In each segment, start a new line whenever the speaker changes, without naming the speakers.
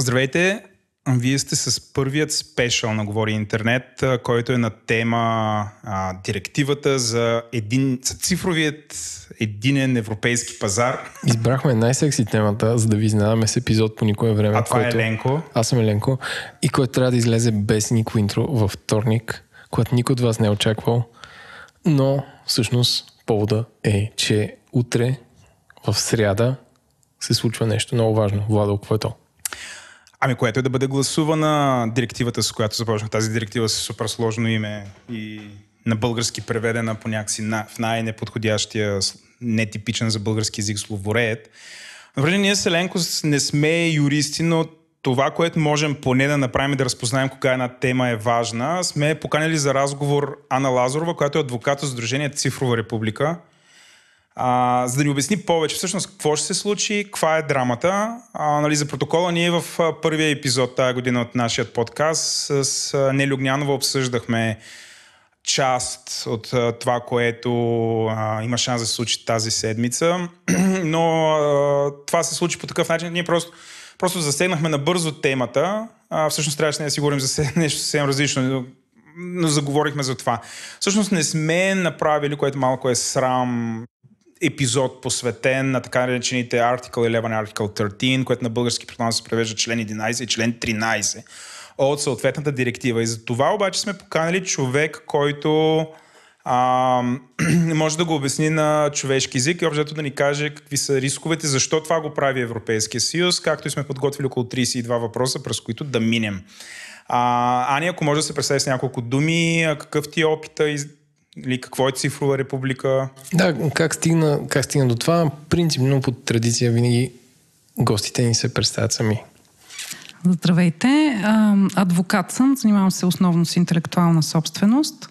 Здравейте! Вие сте с първият спешъл на Говори Интернет, който е на тема директивата за цифровият единен европейски пазар.
Избрахме най-секси темата, за да ви изненадаме с епизод по никое време.
А това е Еленко.
Аз съм Еленко. И който трябва да излезе без никакво интро във вторник, което никой от вас не е очаквал. Но всъщност повода е, че утре в сряда се случва нещо много важно. Владо, какво е то?
Което е да бъде гласувана директивата, с която започнах. Тази директива с супер сложно име и на български преведена по някакси в най-неподходящия, нетипичен за български език словоред. Добре, ние с Еленко не сме юристи, но това, което можем поне да направим и да разпознаем кога една тема е важна, сме поканили за разговор Ана Лазарова, която е адвокат от Сдружение Цифрова република, за да ни обясни повече всъщност какво ще се случи, каква е драмата. За протокола ние в първия епизод тази година от нашия подкаст с Нели Огнянова обсъждахме част от това, което има шанс да се случи тази седмица, но това се случи по такъв начин. Ние просто засегнахме набързо темата. Всъщност трябваше да си говорим за нещо съвсем различно, но заговорихме за това. Всъщност не сме направили, което малко е срам, епизод посветен на така наречените Article 11, Article 13, което на български предполагам се превежда член 11 и член 13 от съответната директива. И за това обаче сме поканали човек, който може да го обясни на човешки език и общо да ни каже какви са рисковете, защо това го прави Европейския съюз, както и сме подготвили около 32 въпроса, през които да минем. Ани, ако може да се представи с няколко думи, какъв ти е опита или какво е цифрова република?
Да, как стигна до това? Принципно по традиция винаги гостите ни се представят сами.
Здравейте, адвокат съм, занимавам се основно с интелектуална собственост,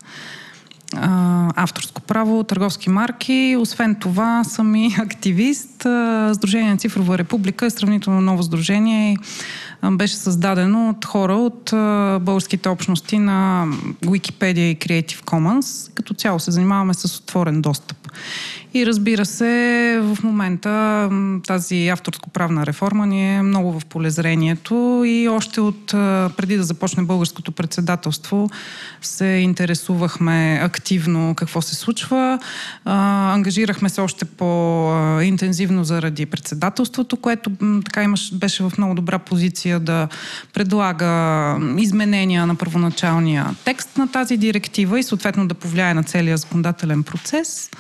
авторско право, търговски марки. Освен това съм и активист. Сдружение Цифрова република е сравнително ново сдружение и беше създадено от хора от българските общности на Wikipedia и Creative Commons. Като цяло се занимаваме с отворен достъп. И разбира се, в момента тази авторско-правна реформа ни е много в полезрението и още от преди да започне българското председателство се интересувахме активно какво се случва. Ангажирахме се още по-интензивно заради председателството, което така беше в много добра позиция да предлага изменения на първоначалния текст на тази директива и съответно да повлияе на целия законодателен процес.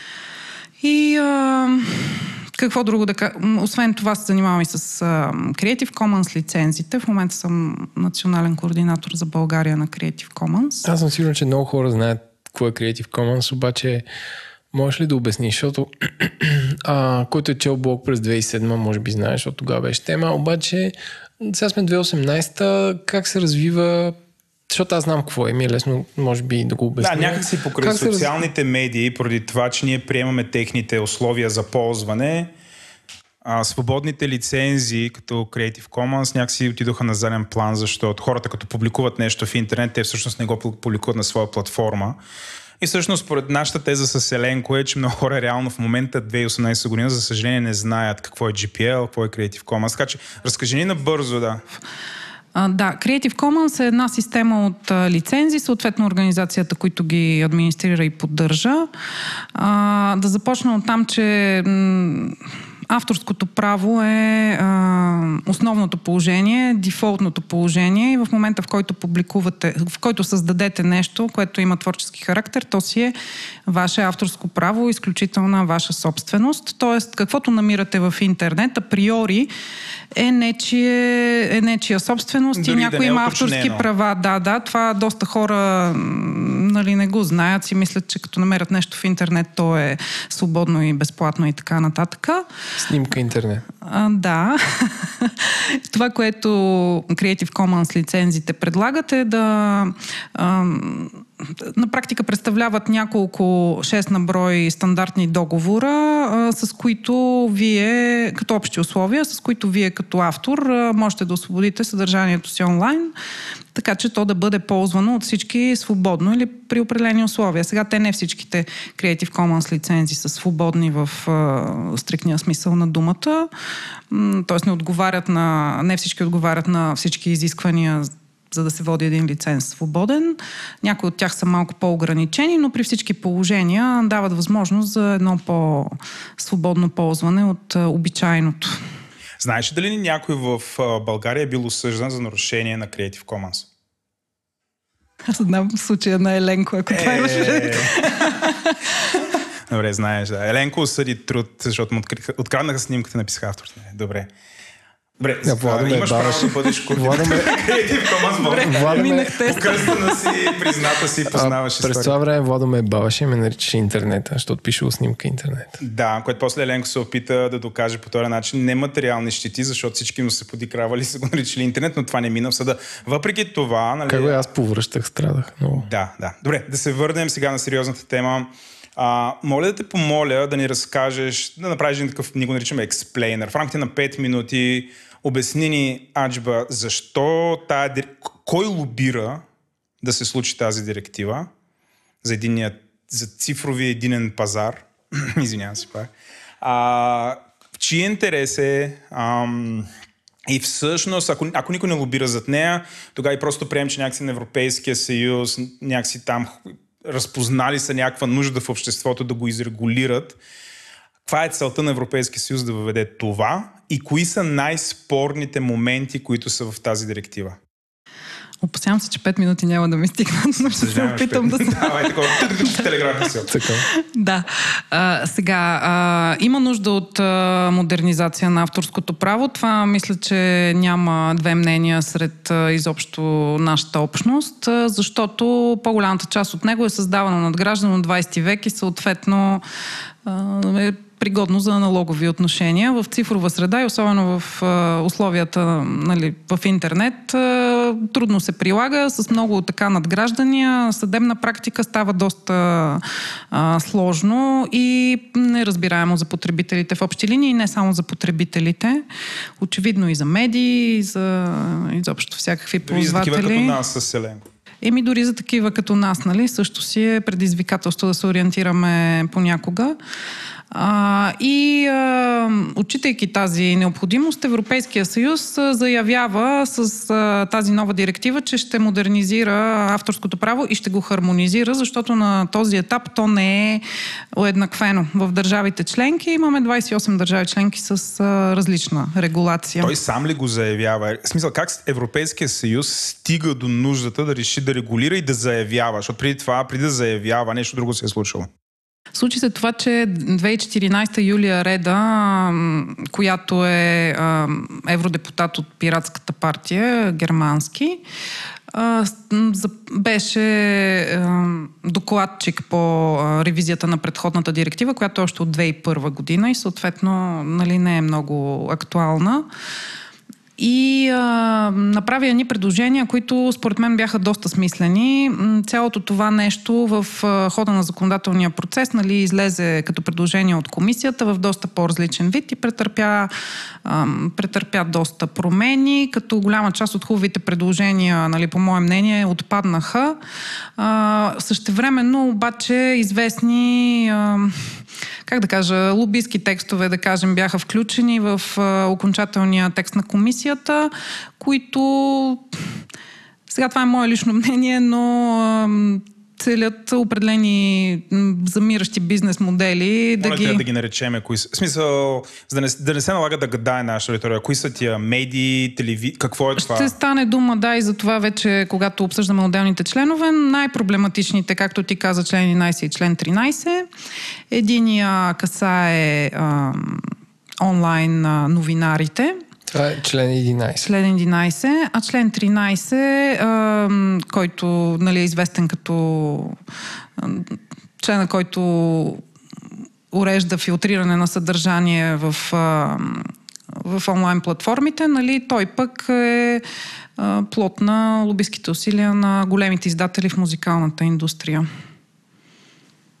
И какво друго да кажа? Освен това се занимавам и с Creative Commons лицензите. В момента съм национален координатор за България на Creative Commons.
Аз съм сигурен, че много хора знаят какво е Creative Commons, обаче можеш ли да обясниш, защото който е чел блог през 2007, може би знаеш, защото тогава беше тема, обаче сега сме 2018, как се развива. Защото аз знам какво е, ми е лесно, може би, да го обясня.
Да, някакси покрай социалните медии, поради това, че ние приемаме техните условия за ползване, свободните лицензии, като Creative Commons, някакси отидоха на заден план, защото хората, като публикуват нещо в интернет, те всъщност не го публикуват на своя платформа. И всъщност, според нашата теза с Еленко е, че много хора реално в момента, 2018 година, за съжаление не знаят какво е GPL, какво е Creative Commons. Така че, разкажи ни набързо, да.
Да, Creative Commons е една система от лицензи, съответно организацията, които ги администрира и поддържа. Да започна от там, че авторското право е основното положение, дефолтното положение и в момента, в който създадете нещо, което има творчески характер, то си е ваше авторско право, изключителна ваша собственост. Тоест, каквото намирате в интернет, априори е нечия собственост. Дори и някой има авторски права. Да, това доста хора не го знаят, си мислят, че като намерят нещо в интернет, то е свободно и безплатно и така нататък.
Снимка интернет.
Да. Това, което Creative Commons лицензите предлагат е да на практика представляват няколко 6 на брой стандартни договора, с които вие, като общи условия, с които вие като автор можете да освободите съдържанието си онлайн така че то да бъде ползвано от всички свободно или при определени условия. Сега те не всичките Creative Commons лицензи са свободни в стриктния смисъл на думата, т.е. не всички отговарят на всички изисквания, за да се води един лиценз свободен. Някои от тях са малко по-ограничени, но при всички положения дават възможност за едно по-свободно ползване от обичайното.
Знаеш ли дали някой в България е бил осъждан за нарушение на Creative Commons?
Аз знам случая на Еленко, ако това имаш предвид.
Добре, знаеш, да. Еленко осъди труд, защото му откраднаха снимката, написаха автор. Добре. Добре, имаш право да бъдеш Creative Commons, покръстена си, призната си, познаваш история.
През това време Владо ме баваше и ме наричаше интернета, защото пишело снимка интернет.
Да, което после Еленко се опита да докаже по този начин нематериални щети, защото всички му се подикравали и са го наричали интернет, но това не мина в съда. Въпреки това... Нали...
Как го аз повръщах, страдах много.
Да. Добре, да се върнем сега на сериозната тема. Моля да те помоля да ни разкажеш, да направиш един такъв, ние го наричаме експлейнер. В рамките на 5 минути обясни ни, Аджба, защо кой лобира да се случи тази директива за цифрови единен пазар. Извинявам се пак. В чий интерес е и всъщност, ако никой не лобира зад нея, тогава и просто приемем, че някакси на Европейския съюз, някакси там разпознали са някаква нужда в обществото да го изрегулират. Каква е целта на Европейския съюз да въведе това и кои са най-спорните моменти, които са в тази директива?
Опасявам се, че 5 минути няма да ми стигнат, но ще се опитам да се...
Давай, такова, телеграфи си.
Да. Сега, има нужда от модернизация на авторското право. Това мисля, че няма две мнения сред изобщо нашата общност, защото по-голямата част от него е създавано надграждано от 20 век и съответно е пригодно за аналогови отношения. В цифрова среда и особено в условията, нали, в интернет трудно се прилага, с много така надграждания. Съдебна практика става доста сложно и неразбираемо за потребителите в общи линии, и не само за потребителите. Очевидно и за медии, и за изобщо всякакви ползватели.
Дори за такива като нас с Еленко.
Дори за такива като нас, нали, също си е предизвикателство да се ориентираме понякога. Отчитайки тази необходимост, Европейския съюз заявява с тази нова директива, че ще модернизира авторското право и ще го хармонизира, защото на този етап то не е уеднаквено. В държавите членки имаме 28 държави членки с различна регулация.
Той сам ли го заявява? В смисъл, как Европейския съюз стига до нуждата да реши да регулира и да заявява? Защото преди да заявява, нещо друго се е случило.
Случи се това, че 2014 Юлия Реда, която е евродепутат от Пиратската партия, германски, беше докладчик по ревизията на предходната директива, която е още от 2001 година и съответно, нали, не е много актуална. И направи едни предложения, които според мен бяха доста смислени. Цялото това нещо в хода на законодателния процес, нали, излезе като предложение от комисията в доста по-различен вид и претърпя доста промени, като голяма част от хубавите предложения, нали, по мое мнение, отпаднаха. Същевременно обаче известни как да кажа, лобистки текстове, да кажем, бяха включени в окончателния текст на комисията, които, сега това е мое лично мнение, но целят определени замиращи бизнес модели.
Да ги наречеме. В смисъл, да не се налага да гадае нашата аудитория. Кои са тия медии, какво е това?
Ще стане дума, да, и за това вече, когато обсъждаме отделните членове, най-проблематичните, както ти каза, член 11 и член 13. Единия касае онлайн новинарите.
Това е член 11.
Член 11, а член 13, който, нали, е известен като члена, който урежда филтриране на съдържание в онлайн платформите, нали, той пък е плод на лобистките усилия на големите издатели в музикалната индустрия.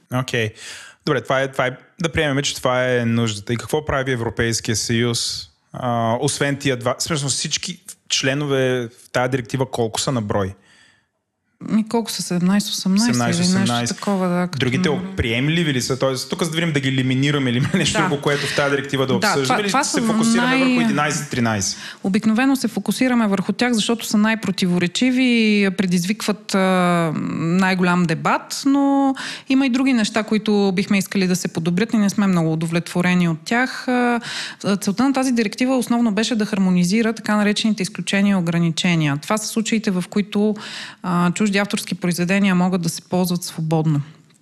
Окей. Добре, това е, да приемем, че това е нуждата. И какво прави Европейския съюз Освен тия два, всъщност всички членове в тази директива колко са на брой?
Колко са 17-18 или нещо такова. Да,
другите приемливи ли са? Тоест, тук за да видим да ги елиминираме или нещо друго, което в тази директива да обсъждаме, или се фокусираме върху 11-13?
Обикновено се фокусираме върху тях, защото са най-противоречиви, предизвикват най-голям дебат, но има и други неща, които бихме искали да се подобрят и не сме много удовлетворени от тях. Целта на тази директива основно беше да хармонизира така наречените изключения и ограничения. Това са случаите, в които чужди авторски произведения могат да се ползват свободно.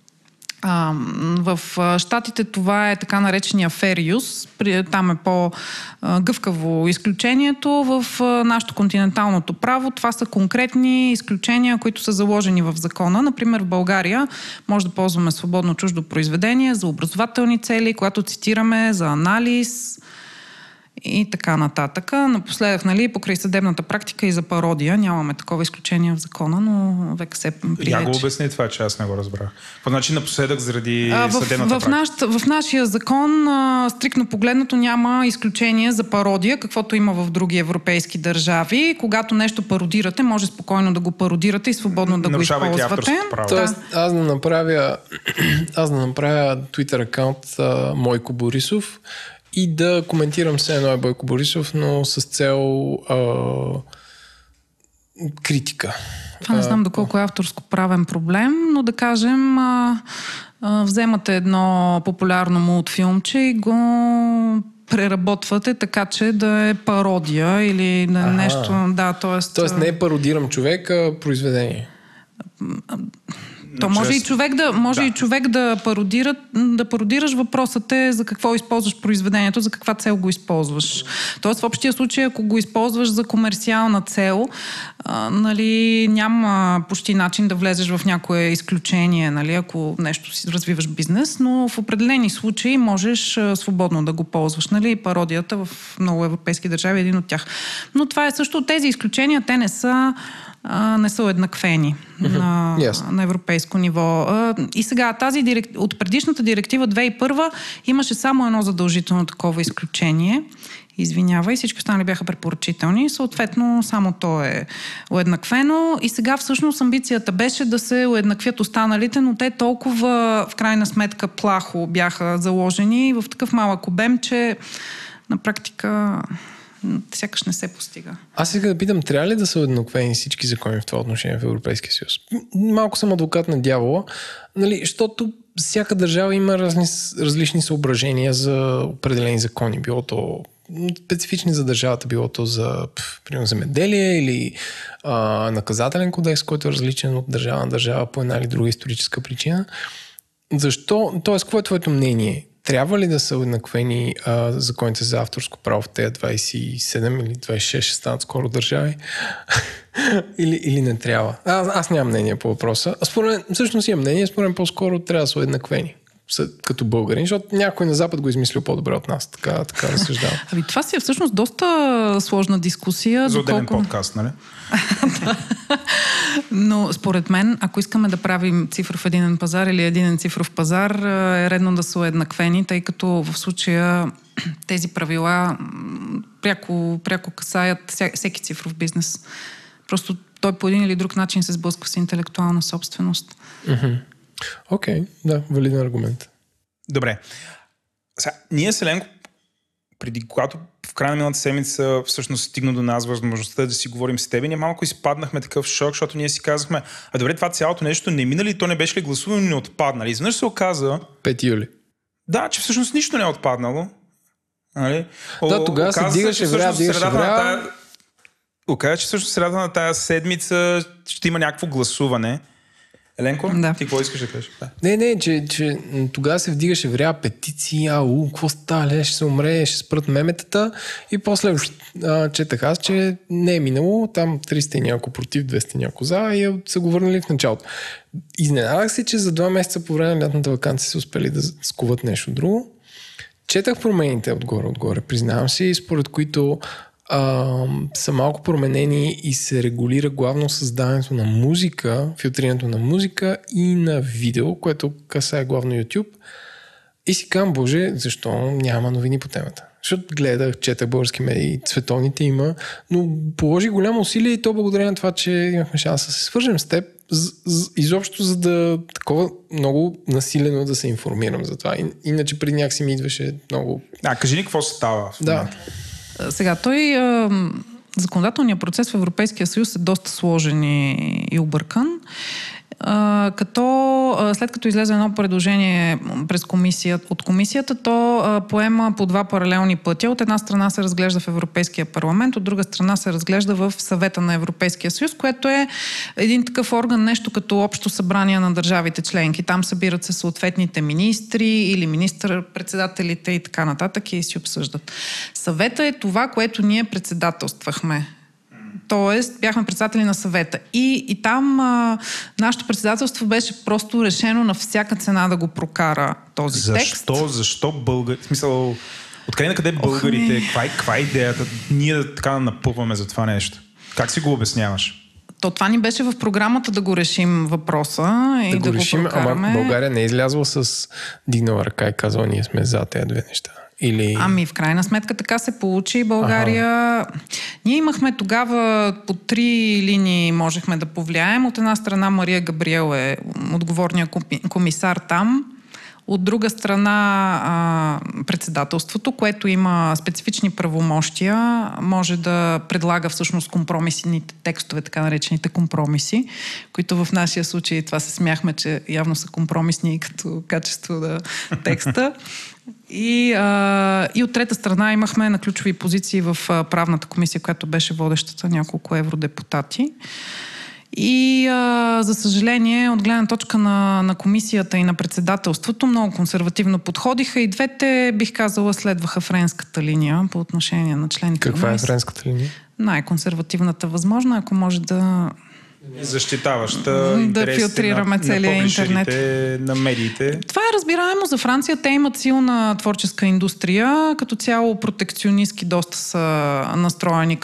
В щатите това е така наречения fair use. Там е по-гъвкаво изключението. В нашето континенталното право това са конкретни изключения, които са заложени в закона. Например, в България може да ползваме свободно чуждо произведение за образователни цели, когато цитираме за анализ и така нататък. Напоследък, покрай съдебната практика и за пародия, нямаме такова изключение в закона, но века се прилечи.
Я го обясни това, че аз не го разбрах. По начин напоследък заради съдебната практика.
В нашия закон, стриктно погледнато, няма изключение за пародия, каквото има в други европейски държави. Когато нещо пародирате, може спокойно да го пародирате и свободно да го използвате.
Тоест, аз да направя Twitter акаунт Мойко Борисов и да коментирам все едно е Бойко Борисов, но с цел критика.
Това не знам доколко е авторско-правен проблем, но да кажем, вземате едно популярно мултфилмче и го преработвате така, че да е пародия или нещо. Да,
тоест не пародирам човек, а произведение.
То може и човек да пародираш. Въпросът е за какво използваш произведението, за каква цел го използваш. Тоест в общия случай, ако го използваш за комерциална цел, няма почти начин да влезеш в някое изключение, ако нещо си развиваш бизнес, но в определени случаи можеш свободно да го ползваш. Пародията в много европейски държави е един от тях. Но това е също, тези изключения, те не са уеднаквени на европейско ниво. И сега от предишната директива 2001 имаше само едно задължително такова изключение. Извинявай, всички останали бяха препоръчителни. Съответно, само то е уеднаквено. И сега всъщност амбицията беше да се уеднаквят останалите, но те толкова в крайна сметка плахо бяха заложени в такъв малък обем, че на практика сякаш не се постига.
Аз сега да питам, трябва ли да са уеднаквени всички закони в това отношение в Европейския съюз? Малко съм адвокат на дявола, защото всяка държава има различни съображения за определени закони. Било то специфични за държавата, било то за примерно земеделие или наказателен кодекс, който е различен от държава на държава по една или друга историческа причина. Защо? Тоест, какво е твоето мнение? Трябва ли да са уеднаквени законите за авторско право в тези 27 или 26 ще станат скоро държави? или не трябва? Аз нямам мнение по въпроса. Всъщност имам мнение, според мен по-скоро трябва да са уеднаквени като българин, защото някой на Запад го измислил по-добре от нас. Така разсъждавам.
Това си е всъщност доста сложна дискусия.
За отделен подкаст, нали?
Но според мен, ако искаме да правим цифров единен пазар или единен цифров пазар, е редно да са уеднаквени, тъй като в случая тези правила пряко касаят всеки цифров бизнес. Просто той по един или друг начин се сблъсква с интелектуална собственост.
Окей, да, валиден аргумент.
Добре. Сега, ние с Еленко, преди когато в края на миналата седмица всъщност стигна до нас възможността да си говорим с теб, ние малко изпаднахме такъв шок, защото ние си казахме, добре, това цялото нещо не мина ли, то не беше ли гласувано, не отпаднали. Изведнъж се оказа...
5 юли.
Да, че всъщност нищо не е отпаднало. Нали?
Да, тогава се дигаше вря.
Оказа, че всъщност средата на тая седмица ще има някакво гласуване. Еленко,
да.
Ти какво искаш да кажеш?
Не, че тогава се вдигаше вря петиции, какво става, ще се умре, ще спрат меметата и после четах аз, че не е минало, там 300 и няколко против, 200 и няколко за и са го върнали в началото. Изненадах се, че за 2 месеца по време на лятната ваканция се успели да скуват нещо друго. Четах промените отгоре, признавам си, според които са малко променени и се регулира главно създаването на музика, филтрирането на музика и на видео, което касае главно YouTube. И си казвам, боже, защо няма новини по темата? защото гледах, четах български медии, световните има, но положи голямо усилие и то благодарение на това, че имахме шанс да се свържем с теб, изобщо за да такова много насилено да се информирам за това. Иначе преди някакси ми идваше много...
Кажи ни какво става в момента.
Сега, законодателният процес в Европейския съюз е доста сложен и объркан. Като след като излезе едно предложение от комисията, то поема по два паралелни пътя. От една страна се разглежда в Европейския парламент, от друга страна се разглежда в Съвета на Европейския съюз, което е един такъв орган, нещо като общо събрание на държавите членки. Там събират се съответните министри или министър-председателите и така нататък и си обсъждат. Съвета е това, което ние председателствахме. Тоест, бяхме председатели на съвета. И там нашето председателство беше просто решено на всяка цена да го прокара този текст.
Защо българи? В смисъл, откъде на къде българите? Каква е идеята? Ние така напъваме за това нещо. Как си го обясняваш?
Това ни беше в програмата да го решим въпроса и да го прокараме.
Ама България не е излязла с дигнала ръка и казала, ние сме за тези две неща.
В крайна сметка така се получи. България... Ние имахме тогава по 3 линии можехме да повлияем. От една страна Мария Габриел е отговорният комисар там. От друга страна председателството, което има специфични правомощия, може да предлага всъщност компромисните текстове, така наречените компромиси, които в нашия случай, това се смяхме, че явно са компромисни като качество на текста. И от трета страна имахме на ключови позиции в правната комисия, която беше водещата, няколко евродепутати. И за съжаление, от гледна точка на комисията и на председателството, много консервативно подходиха и двете, бих казала, следваха френската линия по отношение на члените.
Каква е френската линия?
Най-консервативната възможна, ако може да...
Защитаваща интересите на публишерите, на медиите.
Това е разбираемо за Франция. Те имат силна творческа индустрия. Като цяло протекционистки доста са настроени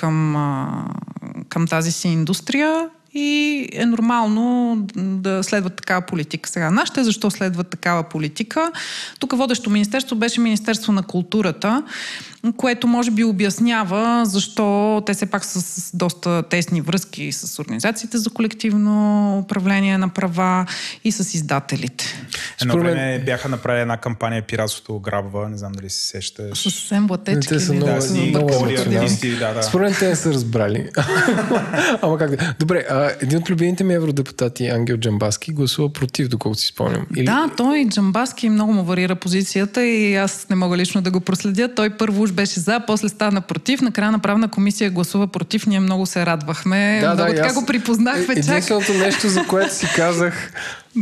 към тази си индустрия. И е нормално да следват такава политика. Сега, нашите защо следват такава политика? Тук водещо министерство беше Министерство на културата, което може би обяснява защо те все пак са с доста тесни връзки с организациите за колективно управление на права и с издателите.
Едно време бяха направили една кампания Пиратството ограбва, не знам дали се сещаш.
Съвсем блатечки.
Те са много
артисти.
Според мен те не са разбрали. Ама как да... Добре, един от любимите ми евродепутати, Ангел Джамбазки, гласува против, доколкото си спомням.
Да, той Джамбазки много му варира позицията и аз не мога лично да го проследя. Той първо уж беше за, после стана против. Накрая на правна комисия гласува против. Ние много се радвахме. Много така го припознахме.
Единственото нещо, за което си казах...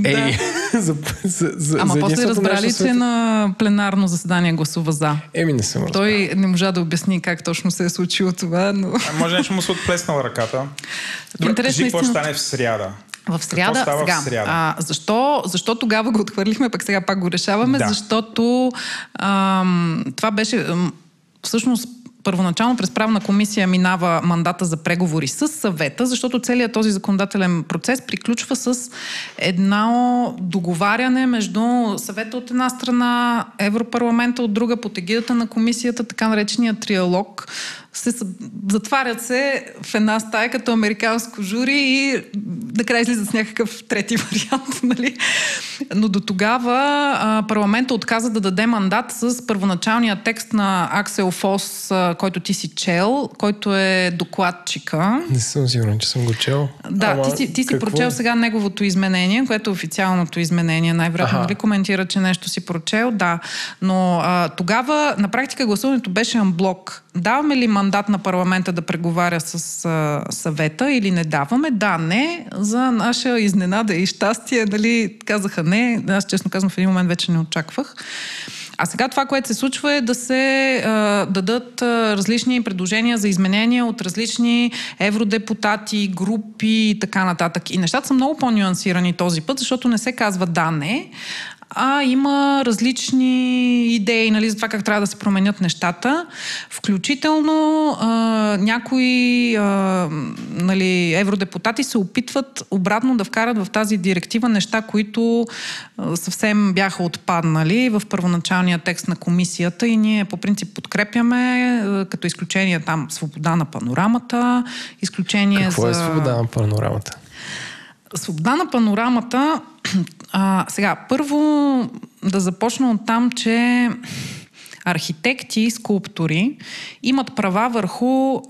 Ама после разбрали, че на пленарно заседание гласува за.
Не съм разбрал.
Той не можа да обясни как точно се е случило това, но...
Може нещо му се отплеснала ръката. Добре, кажи какво ще стане в сряда.
В сряда,
в сряда?
Защо тогава го отхвърлихме, пък сега пак го решаваме? Да. Защото това беше всъщност първоначално през правна комисия минава мандата за преговори с съвета, защото целият този законодателен процес приключва с едно договаряне между съвета от една страна, Европарламента от друга, под егидата на комисията, така наречения триалог. Затварят се в една стая като американско жури и накрая излизат с някакъв трети вариант. Нали? Но до тогава парламента отказа да даде мандат с първоначалния текст на Аксел Фос, който ти си чел, който е докладчика.
Не съм сигурен, че съм го чел.
Да, ти си прочел сега неговото изменение, което е официалното изменение. Най-вероятно ли коментира, че нещо си прочел? Да. Но тогава на практика гласуването беше анблок. Даваме ли мандат на парламента да преговаря с съвета или не даваме? Да, не. За наша изненада и щастие, нали, казаха не. Аз честно казвам, в един момент вече не очаквах. А сега това, което се случва е да се дадат различни предложения за изменения от различни евродепутати, групи и така нататък. И нещата са много по-нюансирани този път, защото не се казва да, не, а има различни идеи, нали, за това как трябва да се променят нещата. Включително някои нали, евродепутати се опитват обратно да вкарат в тази директива неща, които съвсем бяха отпаднали в първоначалния текст на комисията и ние по принцип подкрепяме, като изключение там свобода на панорамата, изключение
Какво е свобода на панорамата?
Свобода на панорамата, сега, първо да започна от там, че архитекти и скулптори имат права върху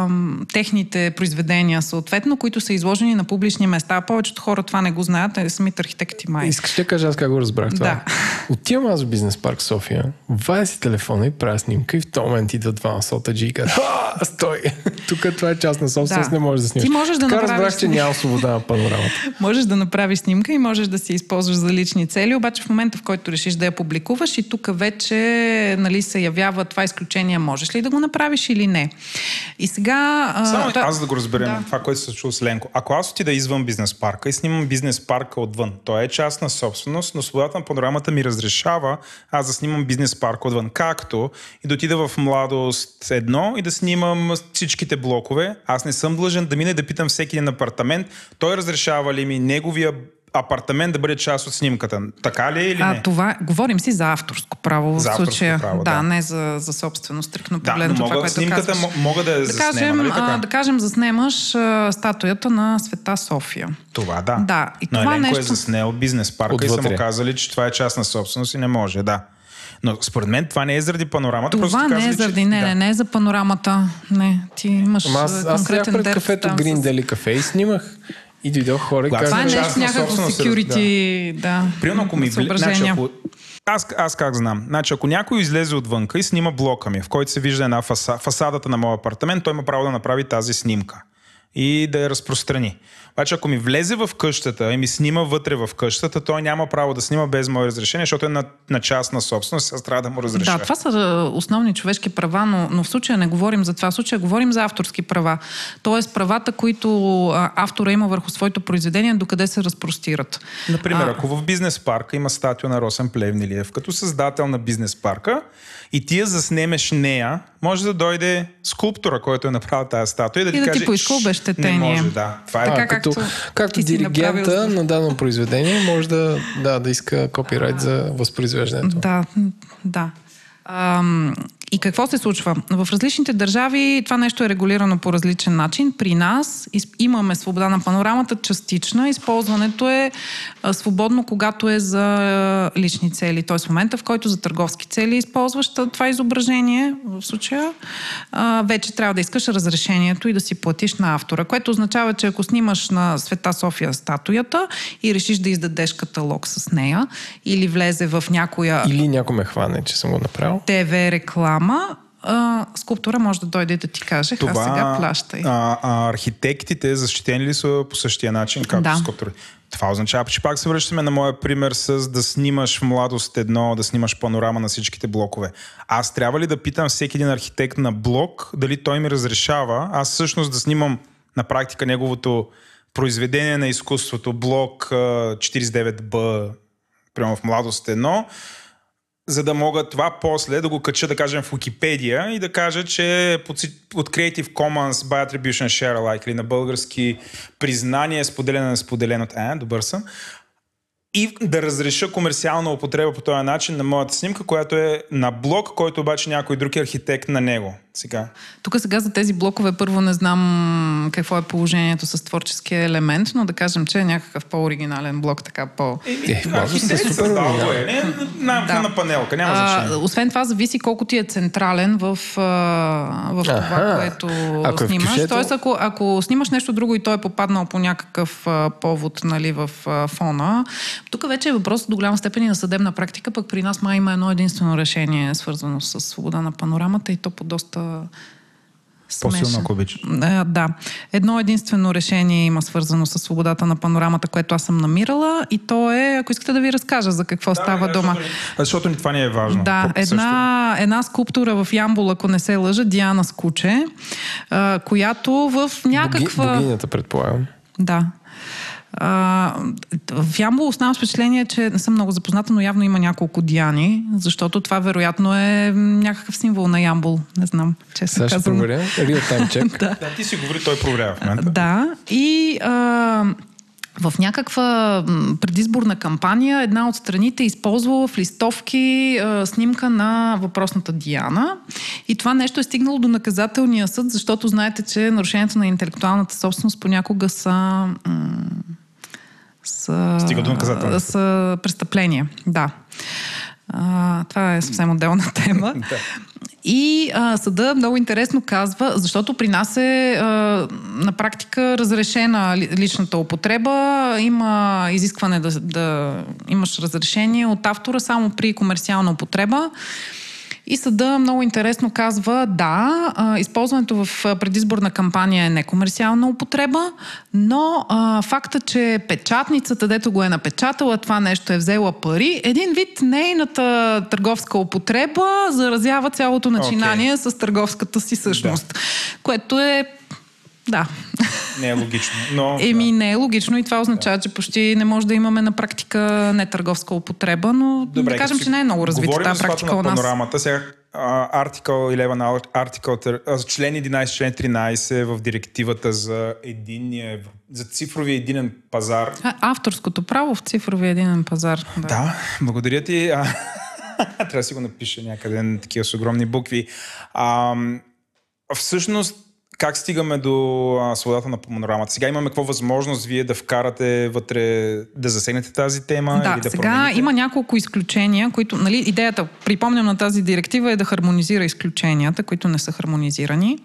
техните произведения, съответно, които са изложени на публични места. Повечето хора това не го знаят, а самите архитекти май.
Искаш да кажа аз как го разбрах това?
Да.
Отивам аз в бизнес парк София, вая си телефона и правя снимка и в този момент идват двама сотаджи и казват: стой! Тук това е частна собственост, не можеш да снимаш.
Ти можеш да направиш...
разбрах, че няма свобода на панорамата.
Можеш да направиш снимка и можеш да си използваш за лични цели, обаче в момента, в който решиш да я публикуваш и тук вече нали, се явява това изключение, можеш ли да го направиш или не. И сега...
Само аз да го разберем това, което се случва с Ленко. Ако аз отида извън бизнес парка и снимам бизнес парка отвън, той е частна собственост, но свободата на панорамата ми разрешава аз да снимам бизнес парка отвън. Както и да отида в Младост 1 и да снимам всичките блокове. Аз не съм длъжен да мина и да питам всеки един апартамент, той разрешава ли ми неговия апартамент да бъде част от снимката. Така ли е или не?
Това, говорим си за авторско право в случая.
Право,
да, не за собственост, стрикно погледнато това, което
снимката
казваш.
мога да я заснема, нали така?
Да кажем, заснемаш статуята на Света София.
Това да.
Да. И
но
това
Еленко
нещо...
е заснел бизнес парка и са му казали, че това е частна собственост и не може, да. Но според мен това не е заради панорамата.
Това не е заради, не е за панорамата. Не, ти имаш конкретен
аз стоях пред кафето Green Deli кафе и снимах. И дойдох хора и казах...
Това е нещо някакво security,
Примерно, ако ми влезе... Аз как знам? Значи, ако някой излезе отвънка и снима блока ми, в който се вижда една фасадата на моя апартамент, той има право да направи тази снимка и да я разпространи. Обаче, ако ми влезе в къщата и ми снима вътре в къщата, той няма право да снима без мое разрешение, защото е на частна собственост, аз трябва да му разреша.
Да, това са основни човешки права, но в случая не говорим за това. В случая говорим за авторски права. Тоест правата, които автора има върху своето произведение, докъде се разпростират.
Например, ако в бизнес парка има статуя на Росен Плевнелиев, като създател на бизнес парка, и ти я заснемеш нея, може да дойде скулптора, който е направил тази статуя и да ти каже,
поиска обезщетение.
Не може, да. Това е
така,
както диригента на дадено произведение може да иска копирайт за възпроизвеждането.
Да. И какво се случва? В различните държави това нещо е регулирано по различен начин. При нас имаме свобода на панорамата частична. Използването е свободно, когато е за лични цели. Т.е. в момента, в който за търговски цели използваш това изображение, в случая, вече трябва да искаш разрешението и да си платиш на автора. Което означава, че ако снимаш на Света София статуята и решиш да издадеш каталог с нея или влезе в някоя...
Или някой ме хване, че съм го направил.
ТВ реклама, скулптура може да дойде да ти каже, сега плащай.
Архитектите защитени ли са по същия начин, както скулптури? Това означава, че пак се връщаме на моя пример с да снимаш в Младост 1, да снимаш панорама на всичките блокове. Аз трябва ли да питам всеки един архитект на блок, дали той ми разрешава, аз всъщност да снимам на практика неговото произведение на изкуството, блок 49Б, прямо в Младост 1, за да мога това после да го кача, да кажем, в Википедия и да кажа, че от Creative Commons by Attribution Share Alike или на български признание, споделено, добър съм, и да разреша комерциална употреба по този начин на моята снимка, която е на блок, който обаче някой друг е архитект на него.
Тук сега за тези блокове първо не знам какво е положението с творческия елемент, но да кажем, че е някакъв по-оригинален блок, така по...
Архитект създава е, на панелка, няма значение.
Освен това зависи колко ти е централен в това, което снимаш. Тоест, ако снимаш нещо друго и той е попаднал по някакъв повод, нали, в фона, тук вече е въпрос до голяма степен и на съдебна практика, пък при нас май има едно единствено решение, свързано с свобода на панорамата и то по доста
по-силно, ако обичаш.
Да. Едно единствено решение има свързано с свободата на панорамата, което аз съм намирала, и то е, ако искате да ви разкажа за какво става дума.
Защото това не е важно.
Да, една скулптура в Ямбол, ако не се лъжа, Диана Скуче, която в някаква...
Богинята, предполагам.
Да. В Ямбол оставам с впечатление, че не съм много запозната, но явно има няколко Диани, защото това вероятно е някакъв символ на Ямбол. Не знам, честно казвам.
Сега ще проверя. Real time check.
Да,
ти си говори, той проверява в момента.
Да, и в някаква предизборна кампания една от страните използвала в листовки снимка на въпросната Диана. И това нещо е стигнало до наказателния съд, защото знаете, че нарушението на интелектуалната собственост понякога са престъпления. Да. Това е съвсем отделна тема. И съда много интересно казва, защото при нас е на практика разрешена личната употреба, има изискване да имаш разрешение от автора само при комерциална употреба. И съда много интересно казва, да, използването в предизборна кампания е некомерциална употреба, но факта, че печатницата, дето го е напечатала, това нещо е взела пари, един вид нейната търговска употреба заразява цялото начинание с търговската си същност. Да. Което е... Да.
Не е логично. Но...
не е логично и това означава, че почти не може да имаме на практика нетърговска употреба, но
добре,
да кажем, че не е много развита тази практика у нас.
Панорамата. Сега артикъл 11, член 11, член 13 в директивата за цифровия единен пазар.
Авторското право в цифровия единен пазар.
Да, благодаря ти. Трябва да си го напиша някъде на такива с огромни букви. Всъщност, как стигаме до свободата на панорамата? Сега имаме какво възможност вие да вкарате вътре, да засегнете тази тема?
Да,
или да
сега
промените?
има няколко изключения, които, идеята, припомням на тази директива, е да хармонизира изключенията, които не са хармонизирани.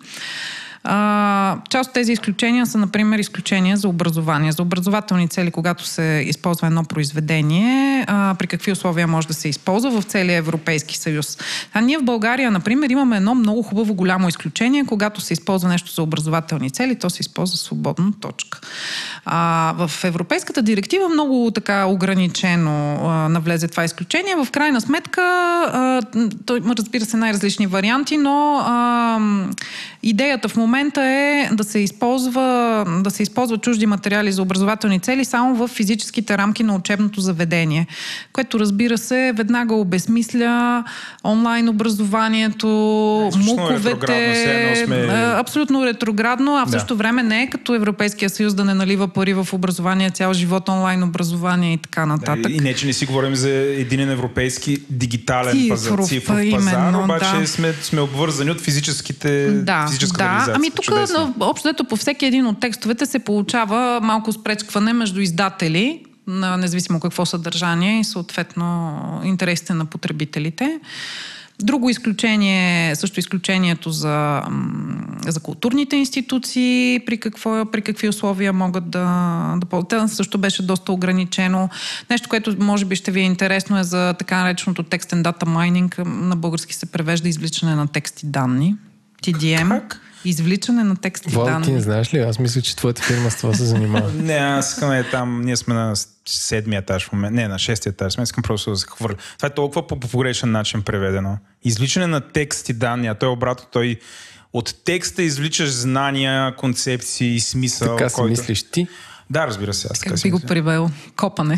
Част от тези изключения са, например, изключения за образование. За образователни цели, когато се използва едно произведение, при какви условия може да се използва в целия Европейски съюз. Ние в България, например, имаме едно много хубаво голямо изключение, когато се използва нещо за образователни цели, то се използва свободно, точка. В Европейската директива много така ограничено навлезе това изключение. В крайна сметка, той има, разбира се, най-различни варианти, но идеята в момента е да се използва чужди материали за образователни цели само в физическите рамки на учебното заведение, което, разбира се, веднага обезмисля онлайн образованието, МУКовете, абсолютно ретроградно, а в същото време не е като Европейския съюз да не налива пари в образование цял живот, онлайн образование и така нататък.
И не, че не си говорим за единен европейски дигитален пазар, цифров пазар, обаче сме обвързани от физическата реализация.
Ами тук общо дето по всеки един от текстовете се получава малко спречкване между издатели, на независимо какво съдържание и съответно интересите на потребителите. Друго изключение, също изключението за културните институции, при какви условия могат да ползват. Също беше доста ограничено. Нещо, което може би ще ви е интересно, е за така нареченото Text and Data Mining. На български се превежда извличане на текст и данни. TDM.
Как?
Извличане на текст и данни.
Ти не знаеш ли? Аз мисля, че твоята фирма с това се занимава.
Не, аз искам там, ние сме на 7-ми етаж в момента, не, на 6-ти етаж, искам просто да се хвърля. Това е толкова по погрешен начин преведено. Извличане на текст и данни, а той обратно, той от текста извличаш знания, концепции, смисъл.
Така си мислиш ти?
Да, разбира се. Аз
как би го привел? Копане?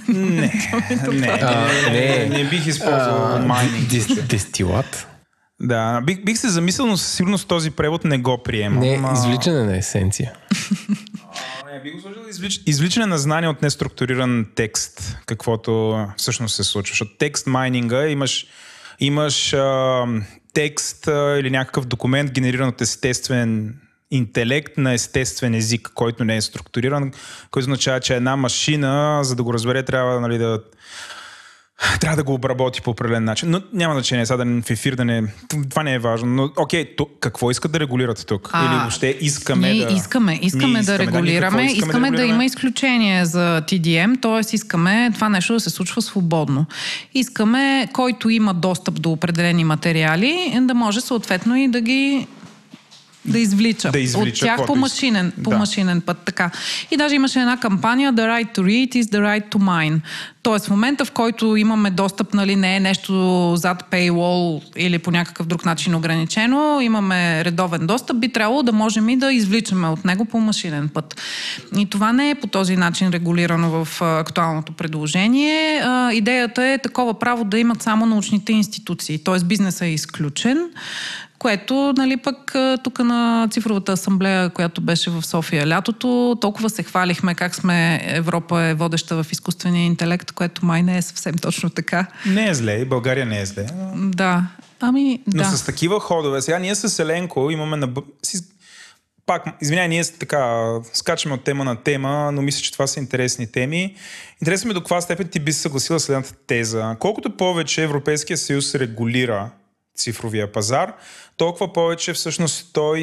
Не бих използвал майнинг.
Дестилат?
Да, бих се замислил, но със сигурност този превод не го приема.
Не, извличане на есенция.
Не, бих го сложил извличане на знания от неструктуриран текст, каквото всъщност се случва. Защото текст майнинга имаш текст или някакъв документ, генериран от естествен интелект на естествен език, който не е структуриран, който означава, че една машина, за да го разбере, трябва да го обработи по определен начин. Но няма значение сега в ефир това не е важно. Но окей, какво искат да регулирате тук? Или въобще искаме
да регулираме. Искаме да има изключение за TDM, т.е. искаме това нещо да се случва свободно. Искаме, който има достъп до определени материали, да може съответно и да ги да извлича от тях по машинен път. Така. И даже имаше една кампания The right to read is the right to mine. Тоест в момента, в който имаме достъп, нали, не е нещо зад paywall или по някакъв друг начин ограничено, имаме редовен достъп, би трябвало да можем и да извличаме от него по машинен път. И това не е по този начин регулирано в актуалното предложение. Идеята е такова право да имат само научните институции. Тоест бизнесът е изключен, което, нали, пък тук на цифровата асамблея, която беше в София лятото, толкова се хвалихме как сме, Европа е водеща в изкуствения интелект, което май не е съвсем точно така.
Не е зле, България не е зле.
Да.
Но с такива ходове, сега ние с Еленко имаме пак, извинявай, ние така скачаме от тема на тема, но мисля, че това са интересни теми. Интересно ми до каква степен ти би се съгласила следната теза. Колкото повече Европейския съюз регулира цифровия пазар, толкова повече всъщност той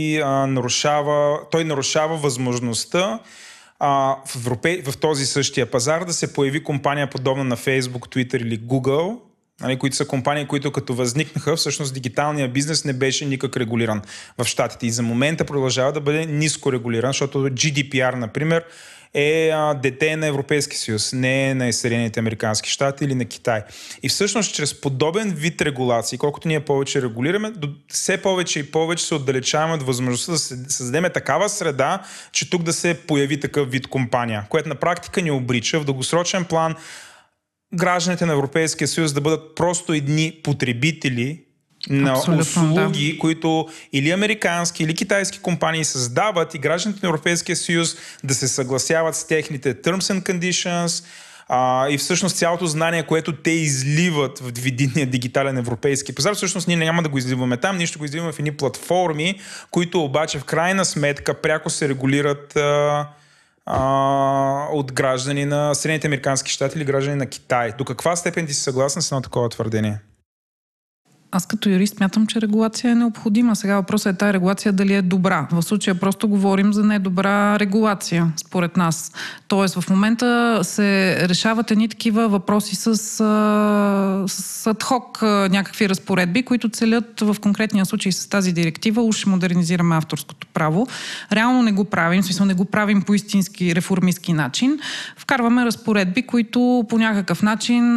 нарушава възможността в този същия пазар да се появи компания подобна на Facebook, Twitter или Google, нали, които са компании, които като възникнаха, всъщност дигиталният бизнес не беше никак регулиран в Щатите и за момента продължава да бъде ниско регулиран, защото GDPR, например, е дете на Европейския съюз, не на Съединените американски щати или на Китай. И всъщност чрез подобен вид регулации, колкото ние повече регулираме, все повече и повече се отдалечаваме от възможността да се създадем такава среда, че тук да се появи такъв вид компания, което на практика ни обрича в дългосрочен план гражданите на Европейския съюз да бъдат просто едни потребители на услуги, които или американски, или китайски компании създават и гражданите на Европейския съюз да се съгласяват с техните terms and conditions и всъщност цялото знание, което те изливат в единния дигитален европейски пазар, всъщност ние няма да го изливаме там, ние ще го изливаме в едни платформи, които обаче в крайна сметка пряко се регулират от граждани на Съединените американски щати или граждани на Китай. До каква степен ти си съгласен с едно такова твърдение?
Аз като юрист смятам, че регулация е необходима. Сега въпросът е тая регулация дали е добра. В случая просто говорим за недобра регулация, според нас. Тоест в момента се решават едни такива въпроси с адхок някакви разпоредби, които целят в конкретния случай с тази директива, уж ще модернизираме авторското право. Реално не го правим, в смисъл не го правим по истински реформистски начин. Вкарваме разпоредби, които по някакъв начин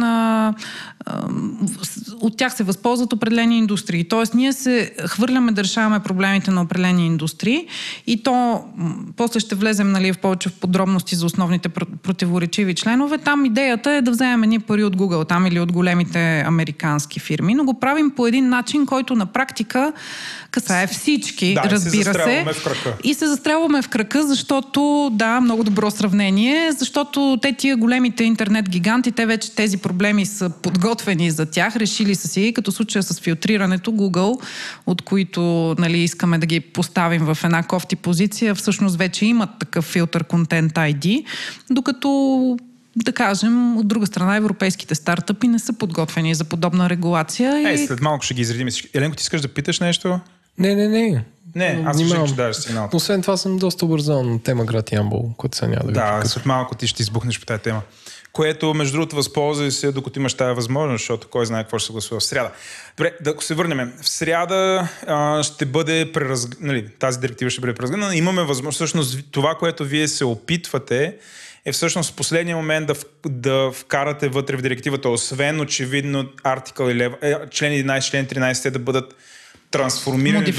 от тях се възползват определени индустрии. Тоест, ние се хвърляме да решаваме проблемите на определени индустрии и то после ще влезем, нали, в повече в подробности за основните противоречиви членове. Там идеята е да вземем едни пари от Google там или от големите американски фирми, но го правим по един начин, който на практика касае всички, разбира се. И се застрелваме в крака, защото, да, много добро сравнение, защото тия големите интернет гиганти, те вече тези проблеми са подготвени за тях, решили са си, като случая с филтрирането Google, от които, нали, искаме да ги поставим в една кофти позиция, всъщност вече имат такъв филтър Content ID, докато да кажем, от друга страна, европейските стартъпи не са подготвени за подобна регулация.
След малко ще ги изредим. Еленко, ти искаш да питаш нещо?
Не.
Не, аз ще че даваш сигнал.
Освен това съм доста бързан на тема град Ямбол, който се няма
да след малко ти ще избухнеш по тази тема. Което, между другото, възползвай се, докато имаш тази възможност, защото кой знае какво ще се гласува в сряда. Добре, да се върнем. В сряда ще бъде тази директива ще бъде преразгледана. Имаме възможност, всъщност това, което вие се опитвате, е всъщност в последния момент да вкарате вътре в директивата, освен очевидно член 11, член 13 да бъдат трансформирани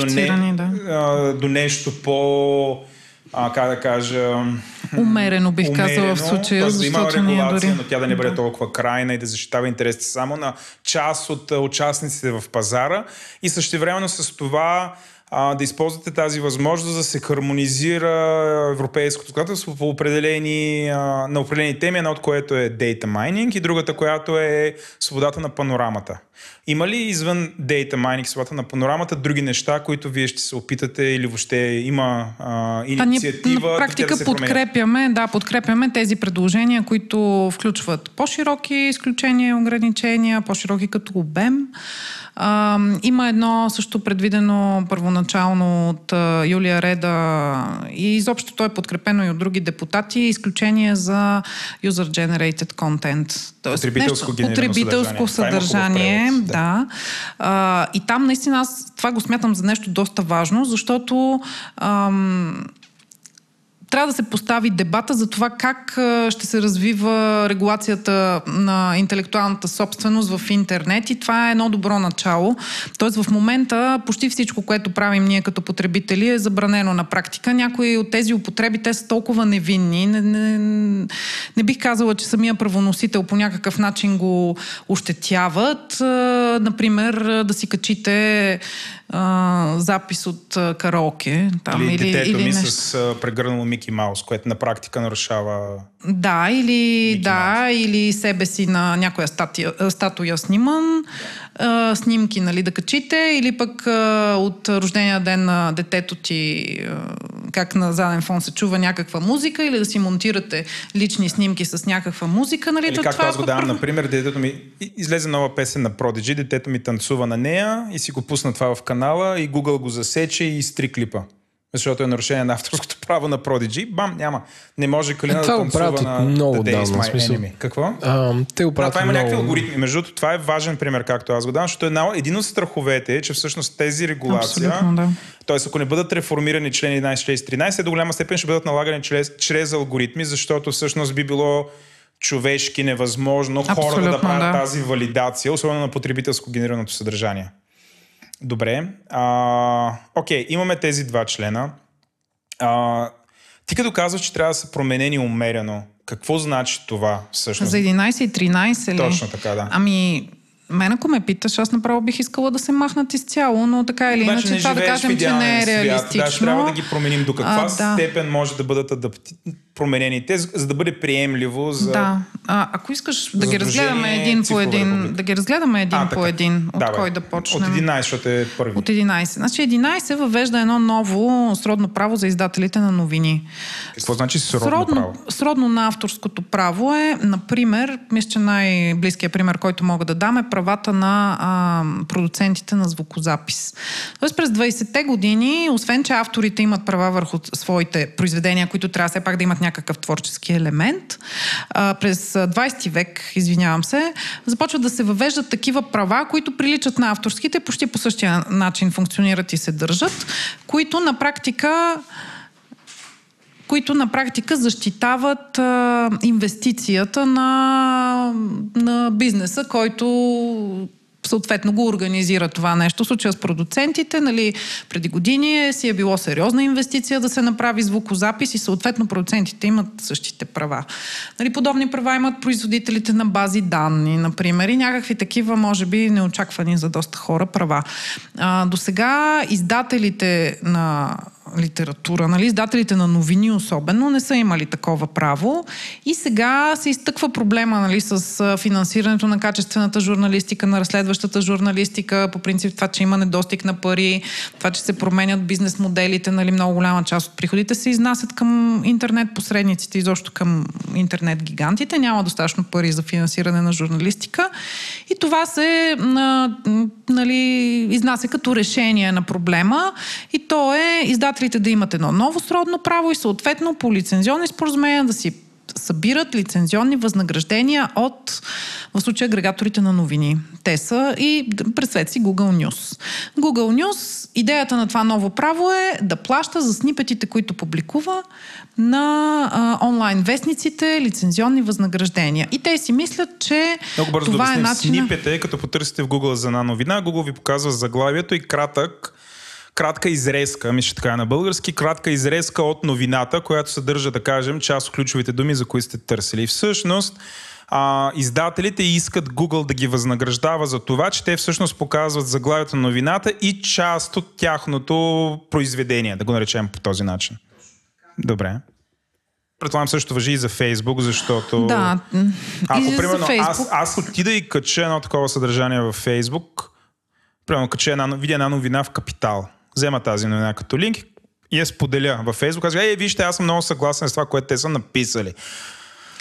до нещо по как да кажа
умерено, бих казала в случая,
защото да има регулация, но тя да не бъде толкова крайна и да защитава интересите само на част от участниците в пазара и същевременно с това да използвате тази възможност да се хармонизира европейското законодателство по на определени теми, една от което е Data Mining и другата, която е свободата на панорамата. Има ли извън Data Mining, свободата на панорамата, други неща, които вие ще се опитате или въобще има инициатива?
На практика подкрепяме тези предложения, които включват по-широки изключения, ограничения, по-широки като обем. Има едно също предвидено първоначално от Юлия Реда и изобщо то е подкрепено и от други депутати, изключение за user-generated content. Тоест, потребителско съдържание. Да. И там наистина аз това го смятам за нещо доста важно, защото трябва да се постави дебата за това как ще се развива регулацията на интелектуалната собственост в интернет и това е едно добро начало. Тоест в момента почти всичко, което правим ние като потребители е забранено на практика. Някои от тези употреби, те са толкова невинни. Не бих казала, че самия правоносител по някакъв начин го ощетяват. Например, да си качите запис от караоке.
Там, или детето ми нещо с прегърнало Мики Маус, което на практика нарушава...
Да, или себе си на някоя статуя сниман, снимки, нали, да качите, или пък от рождения ден на детето ти, как на заден фон се чува някаква музика, или да си монтирате лични снимки с някаква музика. Нали,
или както аз го давам, например, детето ми излезе нова песен на Prodigy, детето ми танцува на нея и си го пусна това в канала и Google го засече и изтри клипа. Защото е нарушение на авторското право на Prodigy. Бам, няма. Не може Калина да танцува на
много
The Day is My
смисъл.
Enemy. Какво?
Те го правят
това има някакви алгоритми. Между другото, това е важен пример, както аз го давам, защото един от страховете е, че всъщност тези регулация, т.е. ако не бъдат реформирани члени 11-13, до голяма степен ще бъдат налагани чрез алгоритми, защото всъщност би било човешки невъзможно хората да правят тази валидация, особено на потребителско генерираното съдържание. Добре. Окей, имаме тези два члена. Ти като казваш, че трябва да са променени умерено, какво значи това всъщност?
За 11 и 13 ли?
Точно така, да.
Мен ако ме питаш, аз направо бих искала да се махнат изцяло, но така или иначе това да кажем, че не е реалистично.
Да, ще трябва да ги променим до каква степен може да бъдат променени те, за да бъде приемливо за...
Да. Ако искаш да ги разгледаме един по един, от кой да почнем.
От 11, защото е първи.
От 11. Значи 11 въвежда едно ново сродно право за издателите на новини.
Какво значи сродно право?
Сродно на авторското право е, например, мисля, че най-близкият пример, който мога да дам е правата на продуцентите на звукозапис. Тоест през 20-те години, освен че авторите имат права върху своите произведения, които трябва все пак да имат някакъв творчески елемент, през 20 век, започват да се въвеждат такива права, които приличат на авторските, почти по същия начин функционират и се държат, които на практика защитават инвестицията на бизнеса, който съответно го организира това нещо. В случая с продуцентите, нали, преди години си е било сериозна инвестиция да се направи звукозапис и съответно продуцентите имат същите права. Нали, подобни права имат производителите на бази данни, например, и някакви такива, може би, неочаквани за доста хора права. Досега издателите на литература, нали, издателите на новини особено, не са имали такова право и сега се изтъква проблема, нали, с финансирането на качествената журналистика, на разследващата журналистика, по принцип това, че има недостиг на пари, това, че се променят бизнес моделите, нали, много голяма част от приходите се изнасят към интернет посредниците, изобщо към интернет гигантите, няма достатъчно пари за финансиране на журналистика и това се нали, изнася като решение на проблема и то е издателите да имат едно ново сродно право и съответно по лицензионни споразумения да си събират лицензионни възнаграждения от, в случая, агрегаторите на новини. Те са и представете си Google News. Google News, идеята на това ново право е да плаща за снипетите, които публикува на онлайн вестниците, лицензионни възнаграждения. И те си мислят, че
много бързо
това
да
е начинът...
Снипет е, като потърсите в Google за една новина, Google ви показва заглавието и кратка изрезка, мисля така на български, кратка изрезка от новината, която съдържа, да кажем, част от ключовите думи, за които сте търсили. И всъщност издателите искат Google да ги възнаграждава за това, че те всъщност показват заглавието на новината и част от тяхното произведение, да го наречем по този начин. Добре. Предполагам също важи и за Фейсбук, защото...
Да,
ако, примерно, аз отида и кача едно такова съдържание във Фейсбук, примерно видя една новина в Капитал, взема тази новина като линк и я споделя във Фейсбук. Казва, вижте, аз съм много съгласен с това, което те са написали.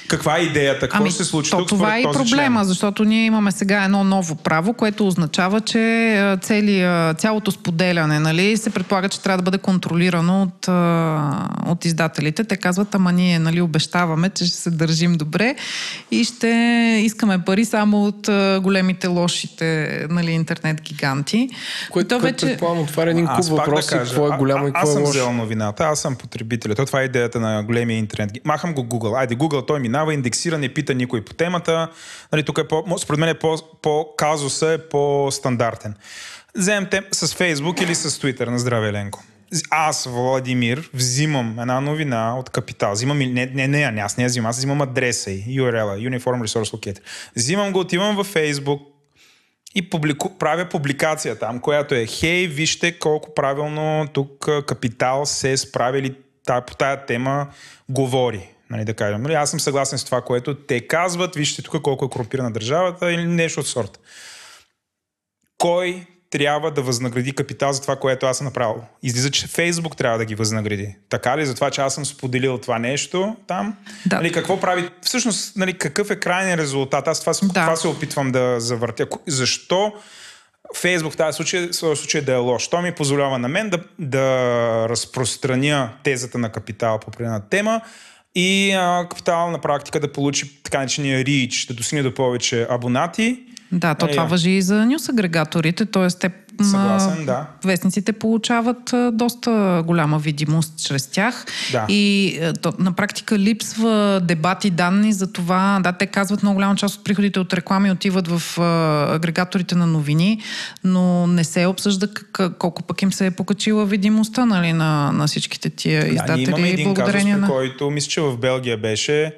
Каква е идеята? Какво ще се случи тук
това е и
според този
проблема,
член?
защото ние имаме сега едно ново право, което означава, че цялото споделяне, нали, се предполага, че трябва да бъде контролирано от издателите. Те казват, ама ние, нали, обещаваме, че ще се държим добре и ще искаме пари само от големите, лошите, нали, интернет гиганти.
Което предполагам отваря един куп въпроси, какво е голямо и какво е лошо.
Аз съм взел новината, аз съм потребителя. Това е идеята на големия интернет. Махам го Google. Айде, Google той минава, индексира, не пита никой по темата. Нали, тук според мен казуса е по-стандартен. Вземем с Facebook или с Twitter на здраве, Еленко. Аз, Владимир, взимам една новина от Капитал. Взимам, аз не я взимам, аз взимам адреса и URL, Uniform Resource Locator. Взимам го, отивам във Facebook и правя публикация там, която е: хей, вижте колко правилно тук Капитал се справили по тая тема, говори. Нали, да кажем. Нали, аз съм съгласен с това, което те казват, вижте тук колко е корумпирана държавата или нещо от сорта. Кой трябва да възнагради Капитал за това, което аз съм направил? Излиза, че Фейсбук трябва да ги възнагради. Така ли? За това, че аз съм споделил това нещо там? Да. Нали, какво прави? Всъщност, нали, какъв е крайният резултат? Аз това се опитвам да завъртя. Защо Фейсбук в този случай да е лош? То ми позволява на мен да разпространя тезата на Капитал по определена тема и Капитал на практика да получи така наречения рич, да достигне до повече абонати.
Да, това важи и за нюс агрегаторите, т.е.
Съгласен, да.
Вестниците получават доста голяма видимост чрез тях.
Да.
И на практика липсва дебати, данни за това. Да, те казват, много голяма част от приходите от реклами отиват в агрегаторите на новини, но не се обсъжда колко пък им се е покачила видимостта, нали, на всичките тия издатели.
Да, имаме един казус, при
на
който мисля, че в Белгия беше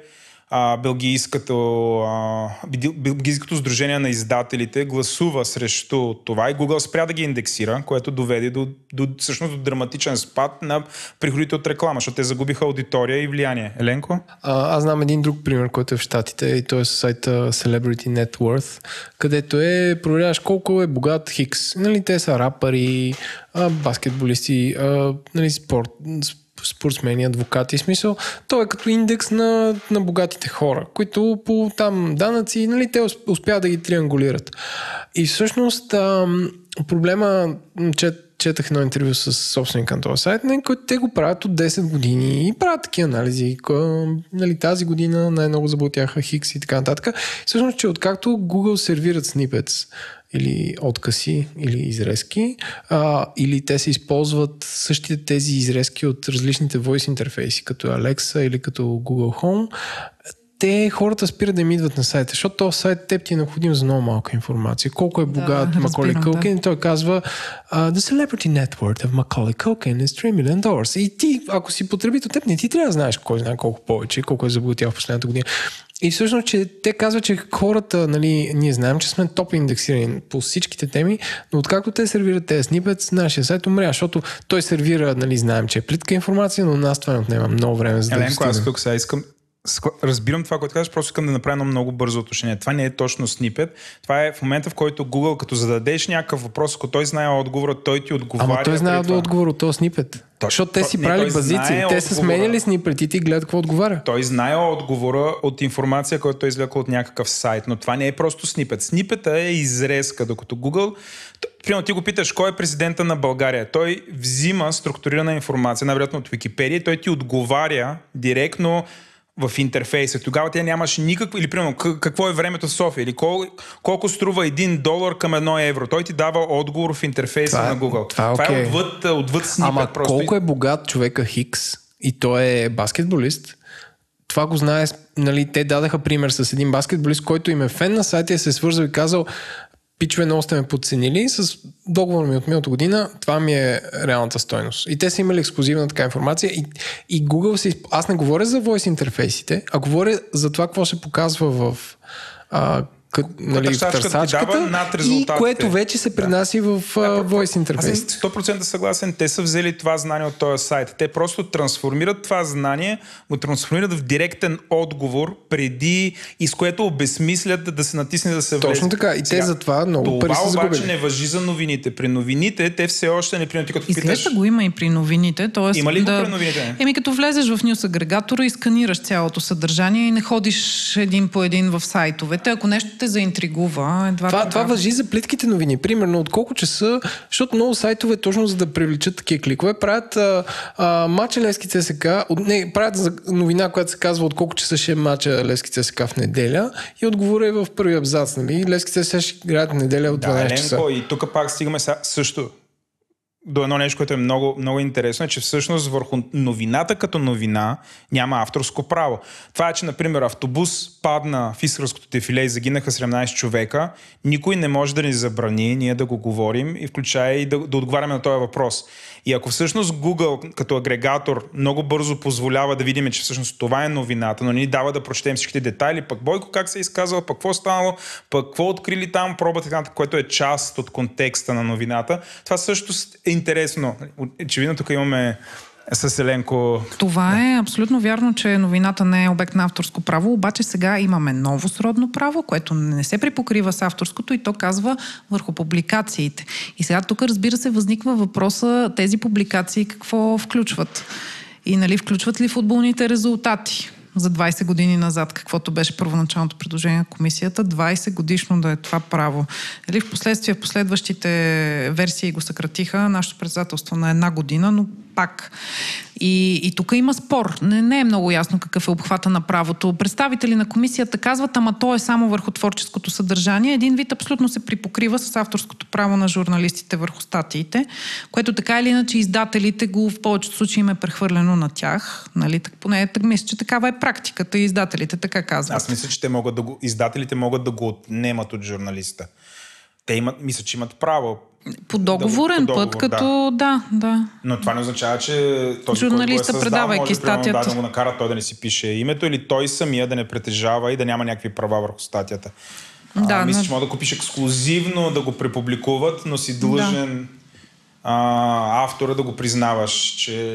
Белгийското сдружение на издателите гласува срещу това и Google спря да ги индексира, което доведе всъщност до драматичен спад на приходите от реклама, защото те загубиха аудитория и влияние. Еленко?
Аз знам един друг пример, който е в Щатите и той е сайта Celebrity Net Worth, където проверяваш колко е богат Хикс. Нали, те са рапъри, баскетболисти, нали, спортсмени, адвокати. Смисъл, то е като индекс на богатите хора, които по там данъци, нали, те успяват да ги триангулират. И всъщност проблема, четах едно интервю с собственика на този сайт, който те го правят от 10 години и правят такива анализи. Нали, тази година най-много заблатяха Хикс и така нататък. Всъщност, че откакто Google сервират snippets или откъси, или изрезки, или те се използват същите тези изрезки от различните voice интерфейси, като Alexa или като Google Home, хората спират да им идват на сайта, защото този сайт теб ти е необходим за много малка информация. Колко е богат Маколей Кълкин, той казва The celebrity net worth of Macaulay Culkin is $3 million. И ти, ако си потребител, теб не ти трябва да знаеш кой знае колко повече, колко е забогатял в последната година. И всъщност, че те казват, че хората, нали, ние знаем, че сме топ индексирани по всичките теми, но откакто те сервират тези снипет, нашия сайт умря, защото той сервира, нали, знаем, че е плитка информация, но нас това не отнема много време за да
достигнем. Аз тук сега разбирам това, което казваш, просто искам да направя много бързо уточнение. Това не е точно снипет. Това е в момента, в който Google, като зададеш някакъв въпрос, ако той знае отговора, той ти отговаря.
Ама той знае до отговор от този снипет. Защото те си правили базици, те са сменяли снипетите и гледат какво отговаря.
Той знае отговора от информация, която той извлекла от някакъв сайт, но това не е просто снипет. Снипета е изрезка, докато Google... Примерно ти го питаш кой е президента на България. Той взима структурирана информация, най-вероятно от Википедия, и той ти отговаря директно в интерфейса. Тогава тя нямаше никакво, или примерно какво е времето в София, или колко струва $1 към €1. Той ти дава отговор в интерфейса на Google. Това е отвъд снипет.
Ама
просто.
Колко е богат човека Хикс и той е баскетболист, това го знае, нали, те дадаха пример с един баскетболист, който им е фен на сайта и се е свързал и казал: пичове, много сте ме подценили, с договор ми от миналата година, това ми е реалната стойност. И те са имали ексклюзивна така информация и Google аз не говоря за voice интерфейсите, а говоря за това, какво се показва в нали, в търсачката
над резултатите.
И което вече се пренаси в voice интерфейс.
Аз съм 100% съгласен. Те са взели това знание от този сайт. Те просто трансформират това знание, го трансформират в директен отговор преди и с което обезмислят да се натисне да се влезе.
Точно така. И те затова много пари са загубили.
Това обаче не важи за новините. При новините те все още не приемат.
Изглежда го има и при новините. Тоест,
има ли го при новините?
Като влезеш в News агрегатора и сканираш цялото съдържание и не ходиш един по един в сайтовете. Ако нещо те заинтригува...
Това важи за плитките новини. Примерно от колко часа, защото много сайтове точно за да привлечат такива кликове, правят матча Левски ЦСК, правят новина, която се казва от колко часа ще е матча Левски ЦСК в неделя и отговора е в първи абзац. Нали? Левски ЦСК ще играят в неделя от 12 часа.
И тук пак стигаме също до едно нещо, което е много, много интересно, е, че всъщност върху новината като новина няма авторско право. Това е, че, например, автобус падна в Искърското дефиле и загинаха 17 човека, никой не може да ни забрани ние да го говорим и включая и да отговаряме на този въпрос. И ако всъщност Google като агрегатор много бързо позволява да видим, че всъщност това е новината, но ни дава да прочетем всичките детайли, пък Бойко как се е изказал, пък какво станало, пък какво открили там, пробата, което е част от контекста на новината, това също е интересно. Очевидно тук имаме с Еленко.
Това е абсолютно вярно, че новината не е обект на авторско право, обаче сега имаме ново сродно право, което не се припокрива с авторското и то казва върху публикациите. И сега тук, разбира се, възниква въпроса тези публикации какво включват. И включват ли футболните резултати за 20 години назад, каквото беше първоначалното предложение на комисията, 20 годишно да е това право. В последващите версии го съкратиха нашето председателство на 1 година, но пак. И тук има спор. Не е много ясно какъв е обхвата на правото. Представители на комисията казват, ама то е само върху творческото съдържание. Един вид абсолютно се припокрива с авторското право на журналистите върху статиите, което така или иначе издателите го в повечето случаи им е прехвърлено на тях. Поне мисля, че такава е практиката и издателите така казват.
Аз мисля, че издателите могат да го отнемат от журналиста. Те мисля, че имат право.
По договорен път, като да.
Но това не означава, че този,
журналиста,
който го е създал, може
статията,
да го накара той да не си пише името или той самия да не притежава и да няма някакви права върху статията. Мисля, че може да купиш ексклузивно, да го препубликуват, но си длъжен автора да го признаваш, че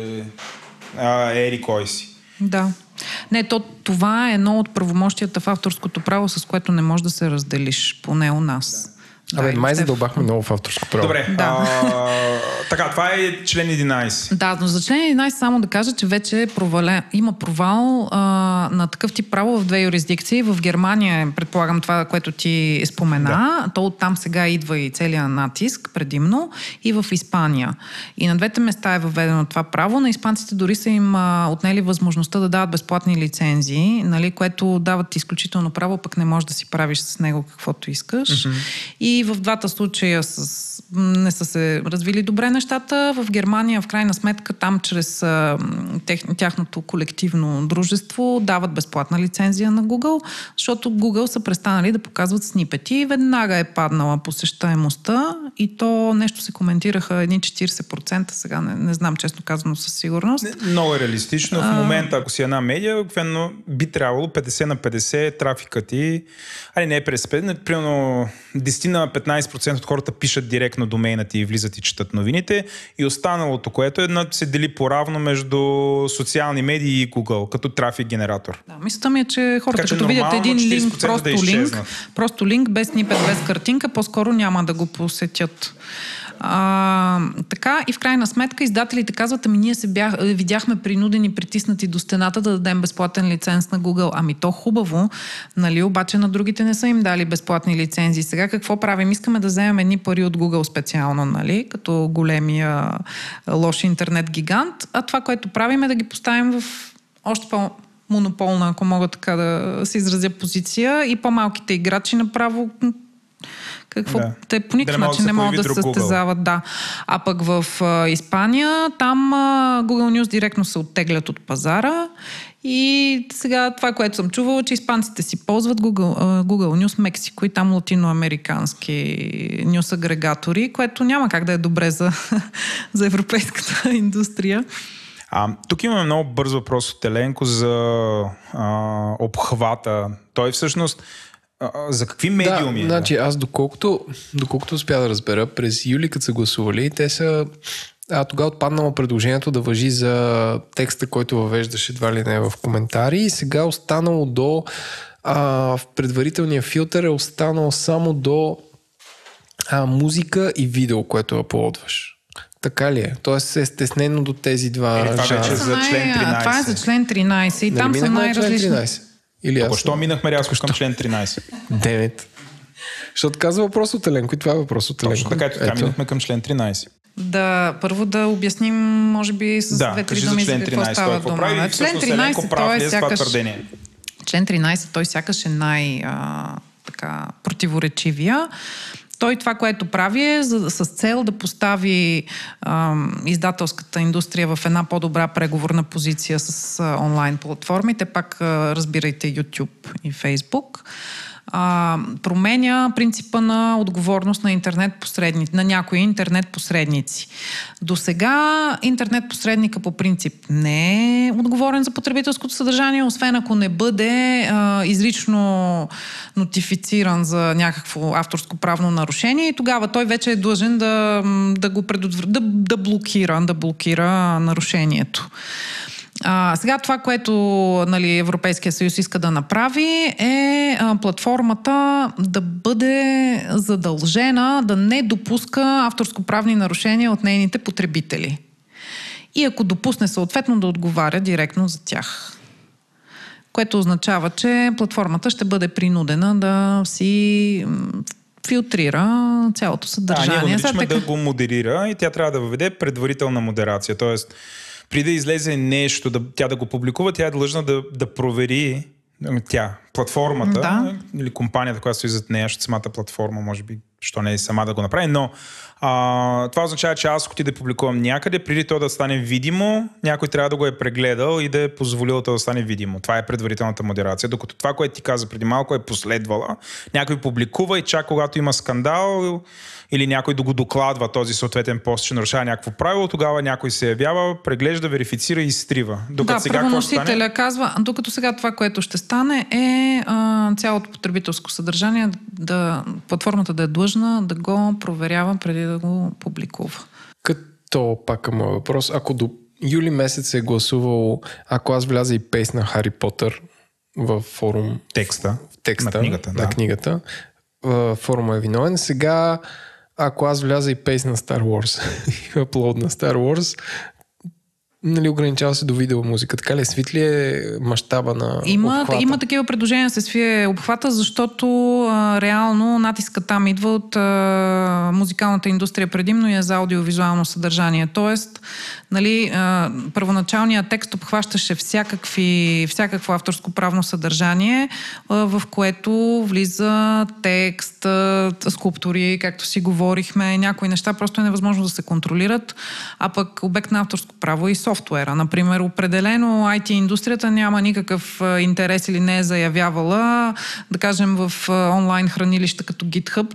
ери кой си.
Да. Това е едно от правомощията в авторското право, с което не можеш да се разделиш, поне у нас.
Май задълбахме много в авторско право.
Добре. Така, това е член 11.
Да, но за член 11 само да кажа, че вече има провал на такъв тип право в 2 юрисдикции. В Германия, предполагам това, което ти спомена, то оттам сега идва и целият натиск предимно, и в Испания. И на двете места е въведено това право. На испанците дори са им отнели възможността да дават безплатни лицензии, което дават изключително право, пък не можеш да си правиш с него каквото искаш. Mm-hmm. И в двата случая не са се развили добре нещата. В Германия, в крайна сметка, там чрез тяхното колективно дружество дават безплатна лицензия на Google, защото Google са престанали да показват снипети. Веднага е паднала посещаемостта и то нещо се коментираха едни 40%, сега не знам честно казано със сигурност.
Много е реалистично. В момента, ако си една медия, би трябвало 50 на 50 трафикът ти, не е през 50, примерно 10 на 15% от хората пишат директно домейна ти и влизат и четат новините и останалото, което се дели поравно между социални медии и Google, като трафик генератор.
Да, мисълта ми е, че хората като видят един линк, просто линк, без снипет, без картинка, по-скоро няма да го посетят. Така и в крайна сметка издателите казват, ние видяхме принудени, притиснати до стената да дадем безплатен лиценз на Google. То хубаво, обаче на другите не са им дали безплатни лицензии. Сега какво правим? Искаме да вземем едни пари от Google специално, като големия лош интернет гигант, а това, което правим е да ги поставим в още по-монополна, ако мога така да се изразя, позиция и по-малките играчи направо те по никакъв начин не могат да се състезават. Да. А пък в Испания, там Google News директно се оттеглят от пазара и сега това, което съм чувала, че испанците си ползват Google News Мексико и там латиноамерикански нюс агрегатори, което няма как да е добре за европейската индустрия.
Тук имаме много бърз въпрос от Еленко за обхвата. Той всъщност За какви медиуми?
Да, значи аз доколкото успя да разбера, през юли, като са гласували, те са... тогава отпаднало предложението да важи за текста, който въвеждаше едва ли не в коментари, и сега останало до... в предварителния филтър е останало само до музика и видео, което аплодваш. Така ли е? Тоест е стеснено до тези два жанра.
За член 13.
Това е за член 13 и там са най-различни.
Що минахме рязко към член 13?
Девет. Защото казва въпрос от Еленко и това е въпрос от Еленко.
Точно така, минахме към член 13.
Първо да обясним, може би, с две-три думи за какво става дума. Член 13, той е сякаш... Член 13, той сякаш е противоречивия. Той това, което прави е с цел да постави издателската индустрия в една по-добра преговорна позиция с онлайн платформите, пак разбирайте YouTube и Facebook. Променя принципа на отговорност на на някои интернет посредници. До сега интернет посредника по принцип не е отговорен за потребителското съдържание, освен ако не бъде близично нотифициран за някакво авторско правно нарушение, и тогава той вече е длъжен да го да блокира нарушението. Сега това, което Европейския съюз иска да направи, е платформата да бъде задължена да не допуска авторско-правни нарушения от нейните потребители. И ако допусне съответно да отговаря директно за тях. Което означава, че платформата ще бъде принудена да си филтрира цялото съдържание.
Ние го наричаме да го модерира и тя трябва да въведе предварителна модерация. Тоест, преди да излезе нещо, тя да го публикува, тя е длъжна да провери платформата или компанията, която стои зад нея, самата платформа, може би, що не е сама да го направи, но това означава, че аз, ако ти да публикувам някъде, преди то да стане видимо, някой трябва да го е прегледал и да е позволил да стане видимо. Това е предварителната модерация, докато това, което ти каза преди малко, е последвала. Някой публикува и чак когато има скандал или някой да го докладва този съответен пост, че нарушава някакво правило, тогава някой се явява, преглежда, верифицира и изтрива.
Правоносителя казва, докато сега това, което ще стане, е цялото потребителско съдържание, платформата да е длъжна да го проверява преди да го публикува.
Като пак е моят въпрос, ако до юли месец е гласувал, ако аз вляза и пейсна Хари Потър в форум...
Текста
на книгата, форума е виновен. Сега, ако аз вляза и пейсна Star Wars и аплод на Star Wars, ограничава се до видеомузика. Така ли? Свит ли е мащаба на обхвата?
Има такива предложения да се свие обхвата, защото реално натиска там идва от музикалната индустрия предимно и е за аудиовизуално съдържание. Тоест, първоначалният текст обхващаше всякакво авторско правно съдържание, в което влиза текст, скулптури, както си говорихме, някои неща просто е невъзможно да се контролират, а пък обект на авторско право и софтуера. Например, определено IT-индустрията няма никакъв интерес или не е заявявала, да кажем, в онлайн хранилища като GitHub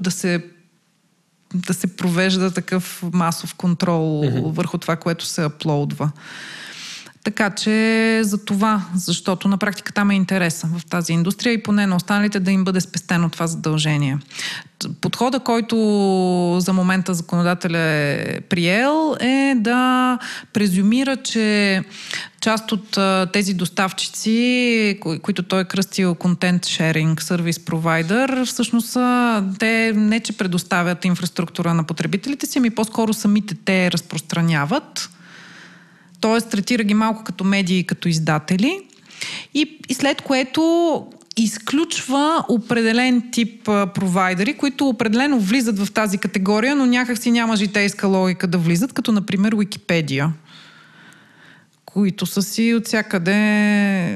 да се провежда такъв масов контрол върху това, което се аплоудва. Така че за това, защото на практика там е интереса в тази индустрия и поне на останалите да им бъде спестено това задължение. Подхода, който за момента законодателя е приел, е да презюмира, че част от тези доставчици, които той е кръстил Content Sharing Service Provider, всъщност те не че предоставят инфраструктура на потребителите си, ами по-скоро самите те разпространяват. Т.е. третира ги малко като медии, като издатели и след което изключва определен тип провайдери, които определено влизат в тази категория, но някак си няма житейска логика да влизат, като например Уикипедия, които са си от всякъде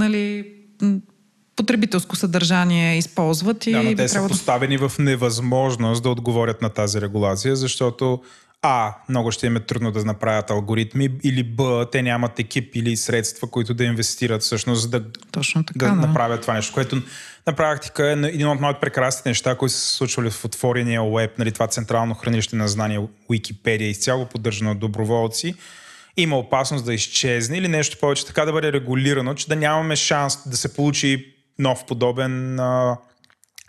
потребителско съдържание използват.
Но те са поставени в невъзможност да отговорят на тази регулация, защото много ще им е трудно да направят алгоритми, или те нямат екип или средства, които да инвестират всъщност да направят това нещо, което на практика е един от моите прекрасни неща, които са се случвали в отворения уеб, това централно хранилище на знания Уикипедия, изцяло поддържано от доброволци. Има опасност да изчезне или нещо повече, така да бъде регулирано, че да нямаме шанс да се получи нов подобен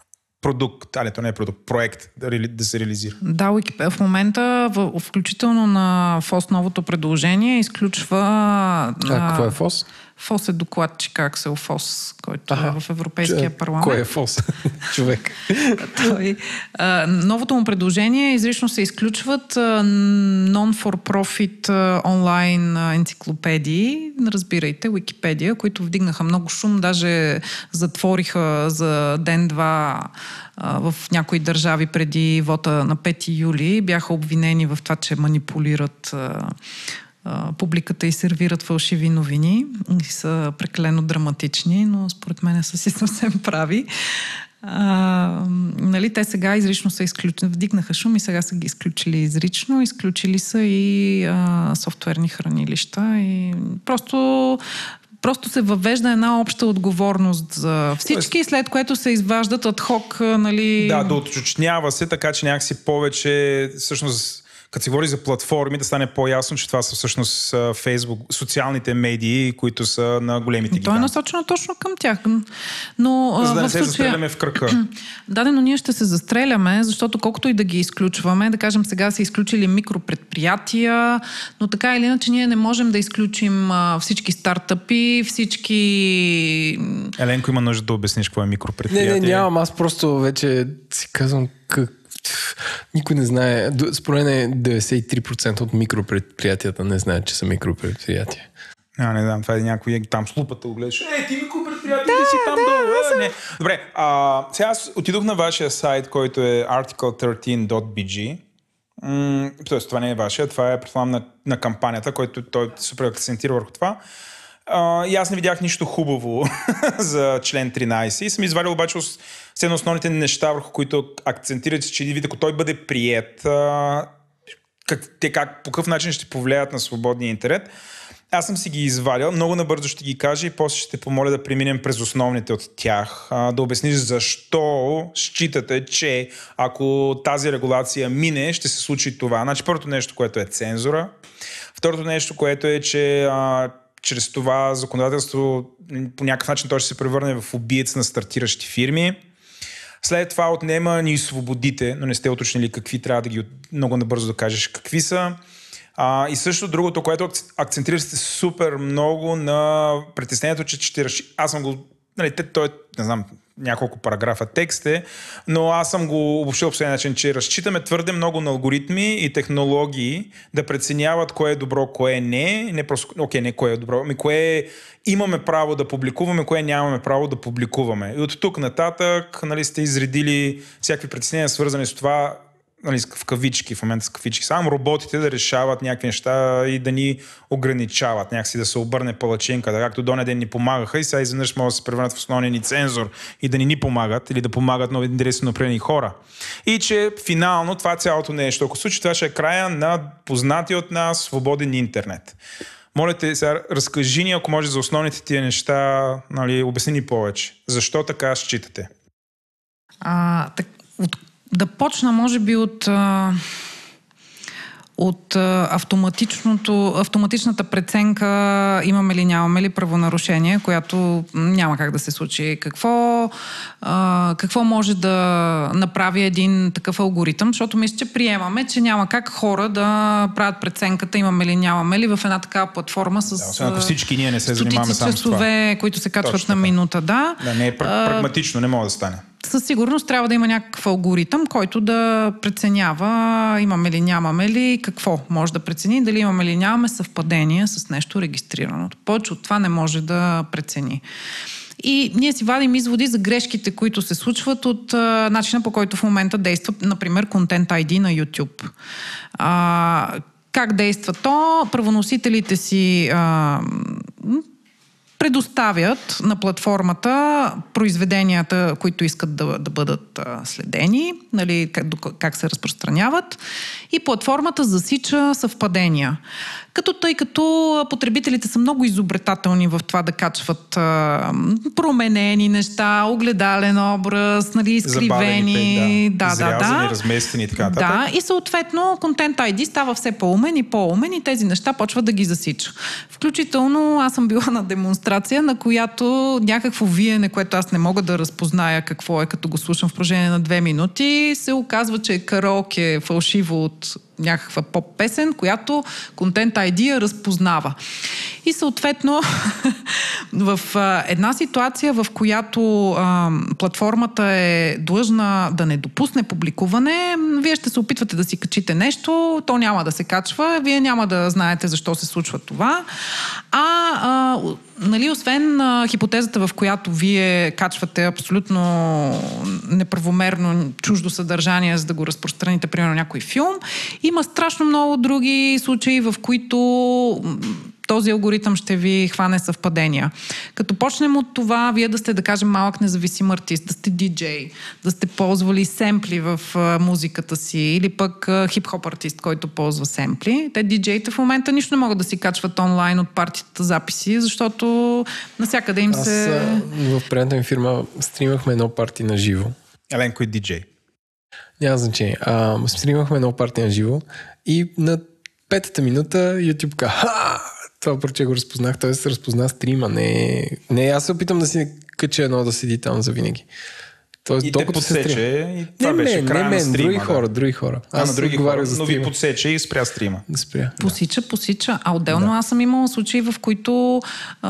продукт, то не е продукт, проект да се реализира.
Да, в момента, включително на ФОС новото предложение, изключва...
какво е ФОС?
ФОС е докладчик Аксел Фос, който е в Европейския парламент.
Кой е ФОС? Човек.
Новото му предложение изрично се изключват non-for-profit онлайн енциклопедии, разбирайте, Википедия, които вдигнаха много шум, даже затвориха за ден-два в някои държави преди вота на 5 юли. Бяха обвинени в това, че манипулират публиката и сервират фалшиви новини и са прекалено драматични, но според мен са си съвсем прави. Нали, те сега изрично са изключили, вдигнаха шум и сега са ги изключили изрично. Изключили са и софтуерни хранилища и просто се въвежда една обща отговорност за всички, след което се изваждат адхок, нали...
Да, уточнява се, така че някакси повече, всъщност, като се говори за платформи, да стане по-ясно, че това са всъщност Фейсбук, социалните медии, които са на големите гиганти.
То е насочено точно към тях. Но,
за да не се застреляме в кръка.
Да, но ние ще се застреляме, защото колкото и да ги изключваме, да кажем сега са изключили микропредприятия, но така или иначе ние не можем да изключим всички стартъпи, всички...
Еленко има нужда да обясниш какво е микропредприятие.
Не, нямам. Аз просто вече си казвам никой не знае. Според мен 93% от микропредприятията не знаят, че са микропредприятия.
Не знам, това е някой там с лупата го гледаш. Ти микропредприятие ли си там долу? Не. Добре, сега аз отидох на вашия сайт, който е article13.bg. Тоест, това не е вашия, това е предполагам на кампанията, който той супер акцентира върху това. И аз не видях нищо хубаво за член 13 и съм извадил обаче все основните неща, върху които акцентират, че видите, ако той бъде приет, по какъв начин ще повлияят на свободния интернет. Аз съм си ги извадил, много набързо ще ги кажа и после ще помоля да преминем през основните от тях, да обясниш защо считате, че ако тази регулация мине, ще се случи това. Значи първото нещо, което е цензура. Второто нещо, което е, че чрез това законодателство по някакъв начин той ще се превърне в убиец на стартиращи фирми. След това отнема ни свободите, но не сте уточнили какви, трябва да ги много набързо да кажеш какви са. И също другото, което акцентирате супер много на притеснението, че аз съм го... Нали, той, не знам, няколко параграфа текст е, но аз съм го обобщил по следния начин, че разчитаме твърде много на алгоритми и технологии да преценяват кое е добро, кое не просто, не кое е добро, кое имаме право да публикуваме, кое нямаме право да публикуваме. И от тук нататък, нали, сте изредили всякакви притеснения, свързани с това, нали, в кавички, в момента с кавички, само роботите да решават някакви неща и да ни ограничават, някакси да се обърне палачинката, както до ден ни помагаха и сега изведнъж могат да се превърнат в основния ни цензор и да ни помагат или да помагат много интересно определени хора. И че финално това цялото нещо, ако случи, това ще е края на познати от нас свободен интернет. Моля те, сега разкажи ни, ако може, за основните тия неща, нали, обясни ни повече. Защо така считате?
Да почна, може би, от автоматичната преценка имаме ли, нямаме ли правонарушение, която няма как да се случи. Какво може да направи един такъв алгоритъм, защото мисля, че приемаме, че няма как хора да правят преценката имаме ли, нямаме ли в една такава платформа с
ако всички ние не се занимаваме само с това.
Часове, които се качват точно на минута. Да,
не е прагматично, не може да стане.
Със сигурност трябва да има някакъв алгоритъм, който да преценява имаме ли, нямаме ли, какво може да прецени, дали имаме ли, нямаме съвпадение с нещо регистрирано. Повече от това не може да прецени. И ние си вадим изводи за грешките, които се случват от начина, по който в момента действа, например, Content ID на YouTube. Как действа то? Правоносителите си предоставят на платформата произведенията, които искат да бъдат следени, нали, как се разпространяват, и платформата засича съвпадения. Тъй като потребителите са много изобретателни в това да качват променени неща, огледален образ, нали, изкривени,
изрязани, разместени и така нататък.
Да, и съответно Content ID става все по-умен и по-умен и тези неща почват да ги засича. Включително аз съм била на демонстрация демонстрация, на която някакво виене, което аз не мога да разпозная какво е, като го слушам в продължение на 2 минути, се оказва, че е караоке фалшиво от някаква поп-песен, която Content ID я разпознава. И съответно в една ситуация, в която платформата е длъжна да не допусне публикуване, вие ще се опитвате да си качите нещо, то няма да се качва, вие няма да знаете защо се случва това. Нали, освен хипотезата, в която вие качвате абсолютно неправомерно чуждо съдържание, за да го разпространите, примерно някой филм, има страшно много други случаи, в които този алгоритъм ще ви хване съвпадения. Като почнем от това, вие да сте, да кажем, малък независим артист, да сте диджей, да сте ползвали семпли в музиката си, или пък хип-хоп артист, който ползва семпли. Те диджеите в момента нищо не могат да си качват онлайн от партията записи, защото навсякъде им се...
В предната ми фирма стримахме едно парти на живо.
Еленко е диджей.
Няма значение. Стримахме едно парти на живо и на 5-та минута YouTube каза: това парче го разпознах, т.е. се разпозна стрима. Не, аз се опитам да си кача едно да седи там за винаги. Тоест,
и те подсече и това беше края на стрима.
Други хора.
Аз на други хора, но ви подсече и спря стрима.
Посича. А отделно аз съм имала случаи, в които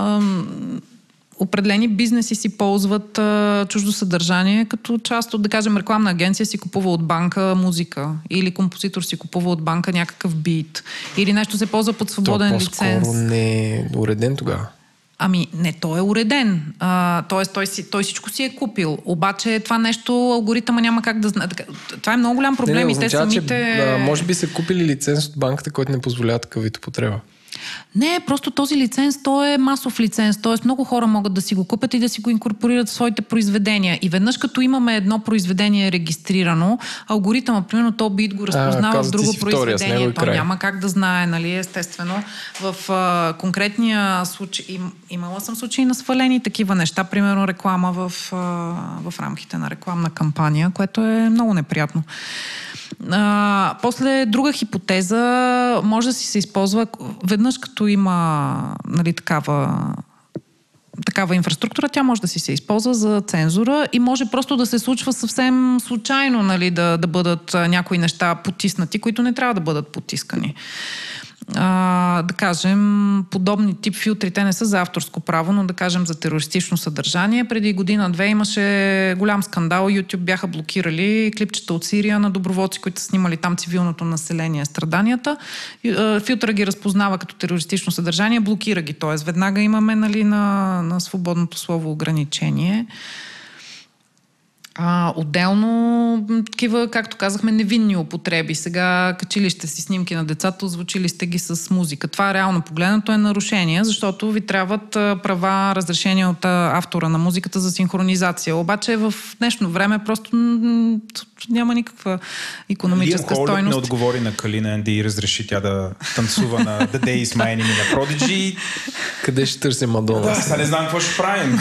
определени бизнеси си ползват чуждо съдържание, като част от, да кажем, рекламна агенция си купува от банка музика, или композитор си купува от банка някакъв бит, или нещо се ползва под свободен лиценз.
По-скоро не е уреден тогава.
Не, той е уреден. Тоест, той всичко си е купил. Обаче това нещо алгоритъма няма как да знае. Това е много голям проблем.
Не, че, може би са купили лиценз от банката, който не позволява такъв вид употреба.
Не, просто този лиценз, той е масов лиценз, т.е. много хора могат да си го купят и да си го инкорпорират в своите произведения. И веднъж като имаме едно произведение регистрирано, алгоритъма, примерно, то бит го разпознава в друго произведение. То няма как да знае, нали, естествено. В конкретния случай, имала съм случаи на свалени такива неща, примерно реклама в рамките на рекламна кампания, което е много неприятно. После друга хипотеза може да си се използва веднъж като има, нали, такава инфраструктура, тя може да си се използва за цензура и може просто да се случва съвсем случайно, нали, да бъдат някои неща потиснати, които не трябва да бъдат потискани. Да кажем, подобни тип филтри, те не са за авторско право, но да кажем за терористично съдържание. Преди година-две имаше голям скандал. YouTube бяха блокирали клипчета от Сирия на доброволци, които са снимали там цивилното население, страданията. Филтъра ги разпознава като терористично съдържание, блокира ги. Т.е. веднага имаме, нали, на свободното слово ограничение. Отделно такива, както казахме, невинни употреби. Сега качили сте си снимки на децата, озвучили сте ги с музика. Това реално погледнато е нарушение, защото ви трябват права, разрешения от автора на музиката за синхронизация. Обаче в днешно време просто няма никаква икономическа стойност.
Не отговори на Калина да й разреши тя да танцува на The Day is My Enemy на Prodigy.
Къде ще търся Мадона?
Да, сега не знам какво ще правим.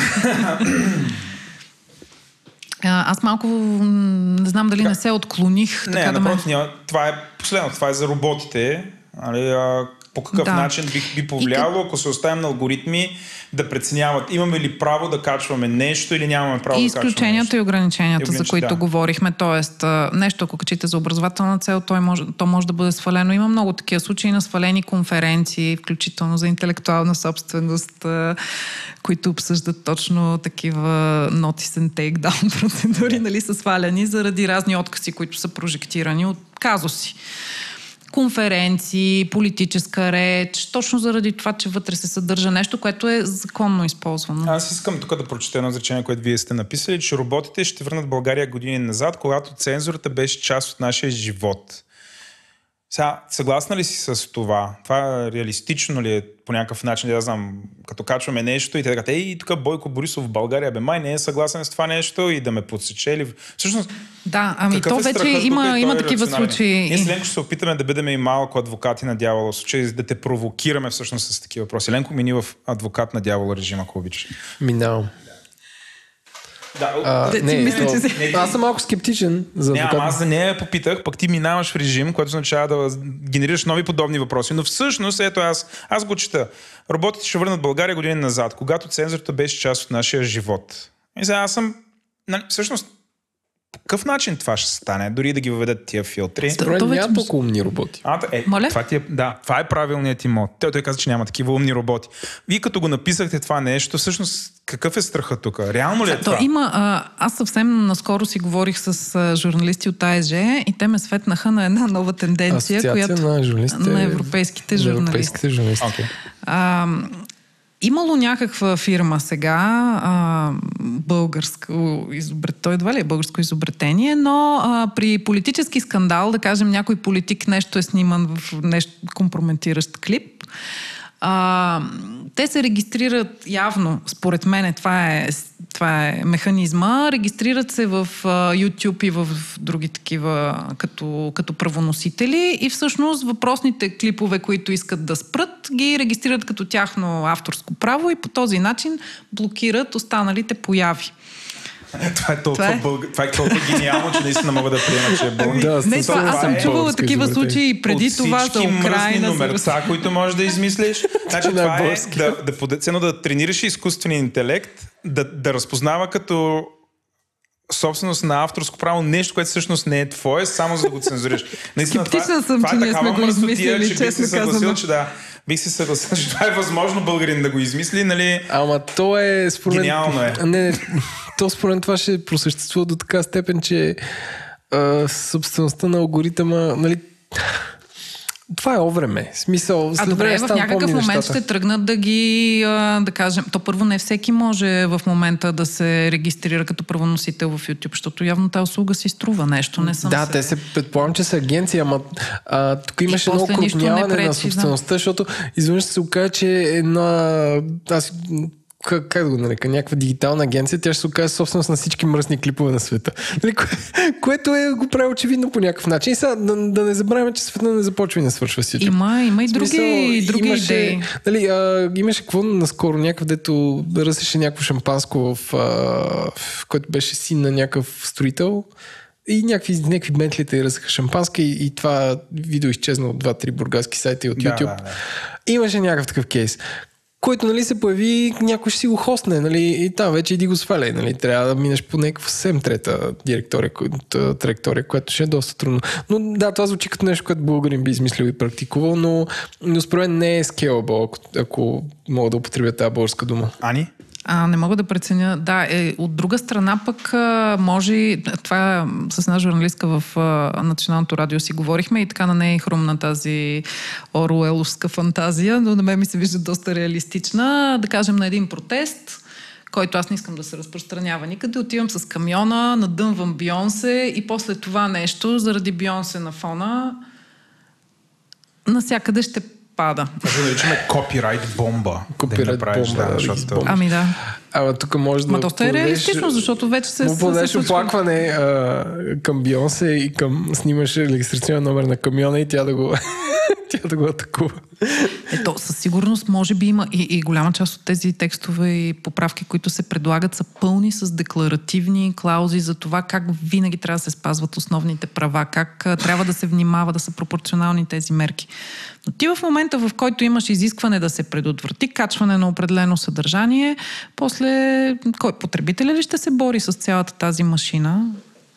Аз малко не знам дали не се отклоних.
Не, напротив, това е последно. Това е за роботите. По какъв начин би повлияло, ако се оставим на алгоритми да преценяват имаме ли право да качваме нещо или нямаме право да качваме нещо.
Изключенията и ограниченията, за които говорихме. Тоест, нещо, ако качите за образователна цел, то може да бъде свалено. Има много такива случаи на свалени конференции, включително за интелектуална собственост, които обсъждат точно такива notice and take down процедури, нали, са сваляни заради разни откази, които са прожектирани от казуси. Конференции, политическа реч, точно заради това, че вътре се съдържа нещо, което е законно използвано. Аз
искам тук да прочета едно изречение, което вие сте написали, че роботите ще върнат България години назад, когато цензурата беше част от нашия живот. Сега, съгласна ли си с това? Това реалистично ли е по някакъв начин? Да знам, като качваме нещо и те казват, и тук Бойко Борисов в България, май не е съгласен с това нещо и да ме подсече или... Всъщност,
то вече има такива случаи.
Ние с Ленко ще се опитаме да бъдем и малко адвокати на дявола, в случай да те провокираме всъщност с такива въпроси. Ленко, мини в адвокат на дявола режим, ако обичаш.
Минавам. Аз съм малко скептичен за адвокат.
Аз за нея попитах, пък ти минаваш в режим, което означава да генерираш нови подобни въпроси. Но всъщност, ето аз го чета. Роботите ще върнат България години назад, когато цензурата беше част от нашия живот. И сега аз съм... Всъщност, по какъв начин това ще стане? Дори да ги въведат тия филтри.
Няма толкова умни роботи.
Това е правилният ти мод. Той каза, че няма такива умни роботи. Вие като го написахте това нещо, всъщност какъв е страхът тук? Реално ли е това?
Аз съвсем наскоро си говорих с журналисти от АСЖ и те ме светнаха на една нова тенденция, на европейските журналисти. Okay. Имало някаква фирма сега, българско той едва ли е българско изобретение, но при политически скандал, да кажем, някой политик нещо е сниман в нещо компрометиращ клип, те се регистрират явно, според мен това е механизма, регистрират се в YouTube и в други такива като правоносители и всъщност въпросните клипове, които искат да спрат, ги регистрират като тяхно авторско право и по този начин блокират останалите появи.
Това е толкова гениално, че наистина мога да приема, че е българ.
Аз съм чувала такива случаи преди това за Украйна.
От всички мръсни номерца, които можеш да измислиш. Значи това е да тренираш изкуствения интелект, да разпознава като собственост на авторско право нещо, което всъщност не е твое, само за да го цензуриш.
Скептична съм, че ние сме го измислили, честно казано.
Бих се съгласил, че това е възможно българин да го измисли, нали?
Ама то е според...
Гениално е.
То според това ще просъществува до така степен, че собствеността на алгоритъма, нали... Това е овреме. Смисъл,
добре, в някакъв момент ще тръгнат да ги, да кажем, то първо не всеки може в момента да се регистрира като правоносител в YouTube, защото явно тази услуга си струва нещо.
Те се предполагам, че са агенция, ама тук имаше много крупняване на собствеността, защото изведнъж се окаже, че как да го нарека, някаква дигитална агенция, тя ще се окаже собственост на всички мръсни клипове на света. Което го прави очевидно по някакъв начин. И сега да не забравяме, че света не започва и не свършва с YouTube.
Има и други идеи.
Имаше какво наскоро, някакъв дето ръсеше някакво шампанско, в който беше син на някакъв строител. И някакви бентлита и ръсаха шампанска и това видео изчезна от 2-3 бургаски сайта и от YouTube. Имаше някакъв такъв кейс, който, нали, се появи, някой ще си го хостне, нали, и там вече иди го сваляй, нали, трябва да минеш по някаква съвсем трета траектория, която ще е доста трудно. Но да, това звучи като нещо, което българин би измислил и практикувал, но според мен не е scalable, ако мога да употребя тази българска дума.
Ани?
Не мога да преценя. От друга страна пък може... Това с една журналистка в Националното радио си говорихме и така на нея хрумна тази оруеловска фантазия, но на мен ми се вижда доста реалистична. Да кажем на един протест, който аз не искам да се разпространява никъде. Отивам с камиона, надънвам Бионсе и после това нещо, заради Бионсе на фона, насякъде ще пада.
Да наричаме копирайт бомба.
Копирайт бомба.
Да.
Ама тук може да...
доста е реалистично, защото вече се...
Му подадеш оплакване към Бионсе и снимаш регистрационен номер на камиона и тя да го атакува.
Със сигурност може би има и голяма част от тези текстове и поправки, които се предлагат, са пълни с декларативни клаузи за това как винаги трябва да се спазват основните права, как трябва да се внимава, да са пропорционални тези мерки. Но ти в момента, в който имаш изискване да се предотврати качване на определено съдържание, после потребителя ли ще се бори с цялата тази машина?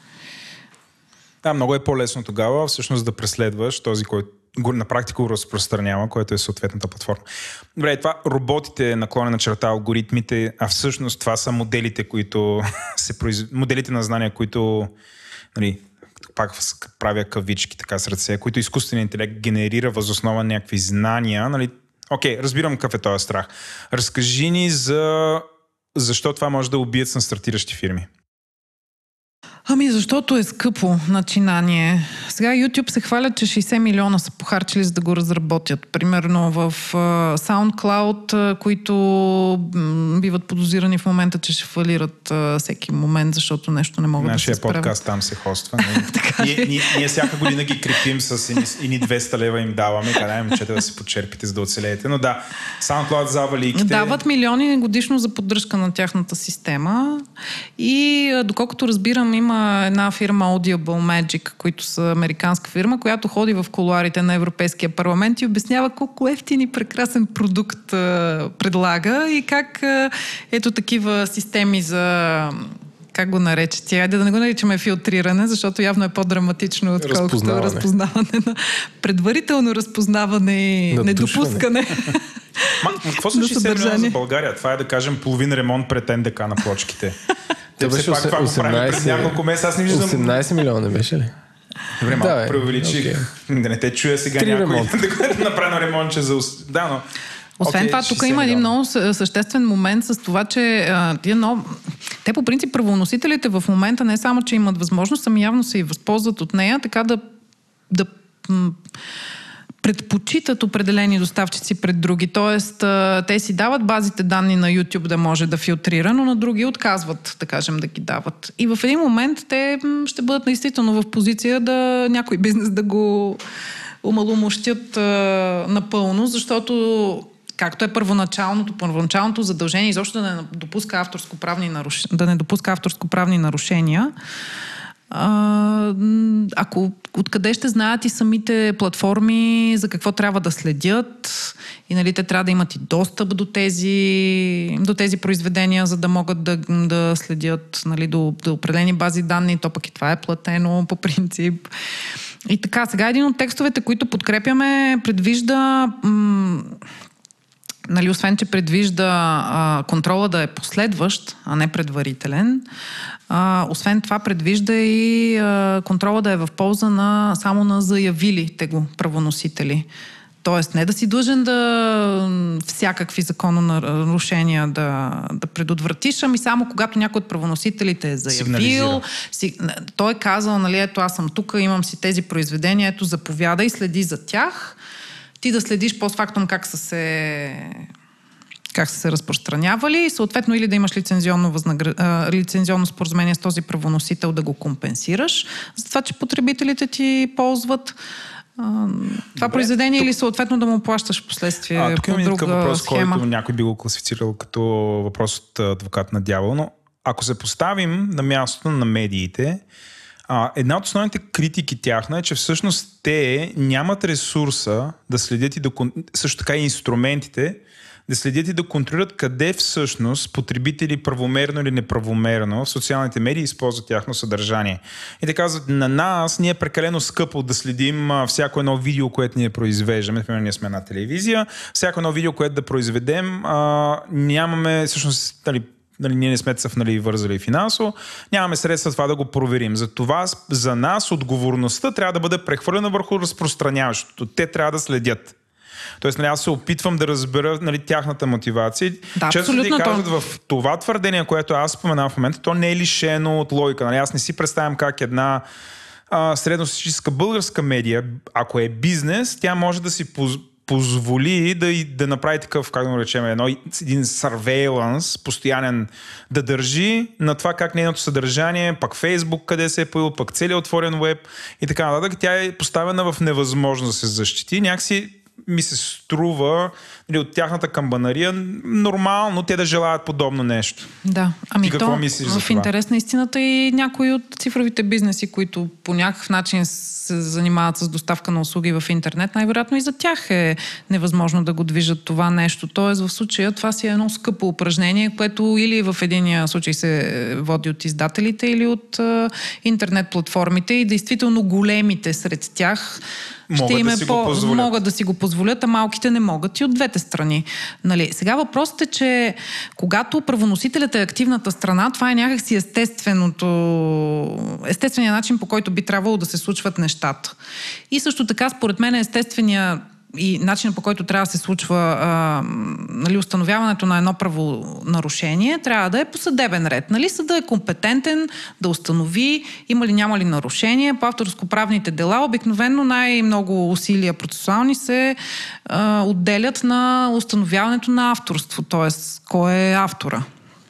Да, много е по-лесно тогава всъщност да преследваш този, който на практика го разпространява, което е съответната платформа. Добре, това роботите наклонена черта, алгоритмите, а всъщност това са моделите, които моделите на знания, които, нали, пак правя кавички така с ръце, които изкуственият интелект генерира въз основа на някакви знания. Нали? Окей, разбирам какъв е този страх. Разкажи ни защо това може да убият на стартиращи фирми.
Защото е скъпо начинание. Сега YouTube се хвалят, че 60 милиона са похарчили, за да го разработят. Примерно в SoundCloud, които биват подозирани в момента, че ще фалират всеки момент, защото нещо не могат да се справят.
Нашия подкаст там се хоства. Ние всяка година ги крепим с едни 200 лева им даваме. Къде момчета да се подчерпите, за да оцелеете. Но да, SoundCloud за авалийките.
Дават милиони годишно за поддръжка на тяхната система. И доколкото разбирам, има една фирма Audible Magic, които са американска фирма, която ходи в кулоарите на Европейския парламент и обяснява колко ефтин и прекрасен продукт предлага и как ето такива системи за... Как го нарече тя? Да не го наричаме филтриране, защото явно е по-драматично, отколкото разпознаване на предварително разпознаване и недопускане.
Какво са 60 милиона за България? Това е да кажем половин ремонт пред НДК на плочките. Те беше пак това го прави пред няколко месеца. Аз не виждам...
18 милиона беше ли?
Добре, малко преувеличих. Да не те чуя сега някой да направи ремонтче за... Да, но...
Освен това, тук има един много съществен момент с това, че те по принцип правоносителите в момента не само, че имат възможност, ами явно се и възползват от нея, така да предпочитат определени доставчици пред други. Тоест, те си дават базите данни на YouTube да може да филтрира, но на други отказват, да кажем, да ги дават. И в един момент те ще бъдат действително в позиция да някой бизнес да го омаломощят напълно, защото както е първоначалното задължение изобщо да не допуска авторско-правни нарушения, ако откъде ще знаят и самите платформи за какво трябва да следят и нали, те трябва да имат и достъп до тези произведения, за да могат да следят нали, до определени бази данни, то пък и това е платено по принцип. И така, сега един от текстовете, които подкрепяме, предвижда нали, освен, че предвижда контрола да е последващ, а не предварителен, освен това предвижда и контрола да е в полза само на заявилите го правоносители. Тоест не да си длъжен всякакви закононарушения да предотвратиш, ами само когато някой от правоносителите е заявил, той е казал, нали, ето аз съм тук, имам си тези произведения, ето заповяда и следи за тях. Ти да следиш постфактум как са се разпространявали и съответно или да имаш лицензионно споразумение с този правоносител да го компенсираш за това, че потребителите ти ползват това произведение или съответно да му плащаш в последствие по друга
такъв въпрос,
схема.
който някой би го класифицирал като въпрос от адвокат на дявола, но ако се поставим на мястото на медиите, една от основните критики тяхна е, че всъщност те нямат ресурса да следят и също така и инструментите да следят и да контролират къде всъщност потребители правомерно или неправомерно в социалните медии използват тяхно съдържание. И те казват, на нас ние е прекалено скъпо да следим всяко едно видео, което ние произвеждаме. Например, ние сме една телевизия. Всяко едно видео, което да произведем, нямаме всъщност... ние не сме цъфнали вързали финансово, нямаме средства това да го проверим. Затова за нас отговорността трябва да бъде прехвърлена върху разпространяващото. Те трябва да следят. Тоест, аз се опитвам да разбера тяхната мотивация.
Да,
често ти казват в това твърдение, което аз споменавам в момента, то не е лишено от логика. Аз не си представям как една средностатистическа българска медия, ако е бизнес, тя може да си позволи да направи такъв, как да го речем, един surveillance, постоянен, да държи на това как нейното съдържание, пак Фейсбук къде се е появил, пак целият отворен веб и така нататък. Тя е поставена в невъзможност да се защити. Някакси ми се струва от тяхната камбанария нормално те да желаят подобно нещо.
Да,
ами какво мислиш за това?
В интерес на истината и някои от цифровите бизнеси, които по някакъв начин се занимават с доставка на услуги в интернет, най-вероятно и за тях е невъзможно да го движат това нещо. Тоест в случая това си е едно скъпо упражнение, което или в единия случай се води от издателите, или от интернет платформите и действително големите сред тях могат да си го позволят, а малките не могат и от двете страни. Нали? Сега въпросът е, че когато правоносителят е активната страна, това е някакси естественият начин, по който би трябвало да се случват нещата. И също така, според мен, естественият и начинът, по който трябва да се случва нали, установяването на едно правонарушение, трябва да е по съдебен ред. Нали? Съдът е компетентен да установи има ли, няма ли нарушение. По авторско-правните дела обикновено най-много усилия процесуални се отделят на установяването на авторство, т.е. кой е автора.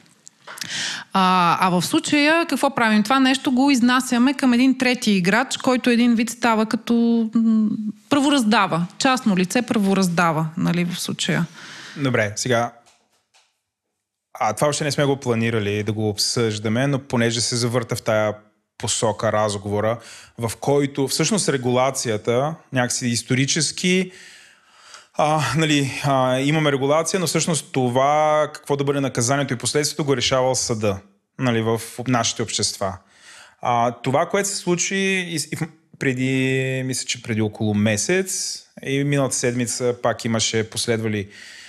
А в случая какво правим? Това нещо го изнасяме към един трети играч, който един вид става като правораздава. Частно лице правораздава, нали, в случая.
Добре, сега това още не сме го планирали да го обсъждаме, но понеже се завърта в тая посока разговора, в който всъщност регулацията някакси исторически нали, имаме регулация, но всъщност това какво да бъде наказанието и последствието го решавал съда, нали, в нашите общества. Това, което се случи мисля, че преди около месец и миналата седмица пак имаше последвали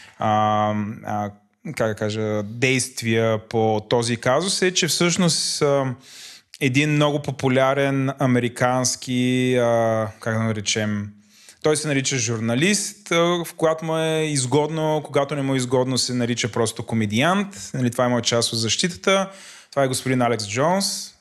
как да кажа, действия по този казус, е, че всъщност един много популярен американски, как да наречем, той се нарича журналист, в когато му е изгодно, когато не му е изгодно се нарича просто комедиант. Нали, това е моя част от защитата. Това е господин Алекс Джонс.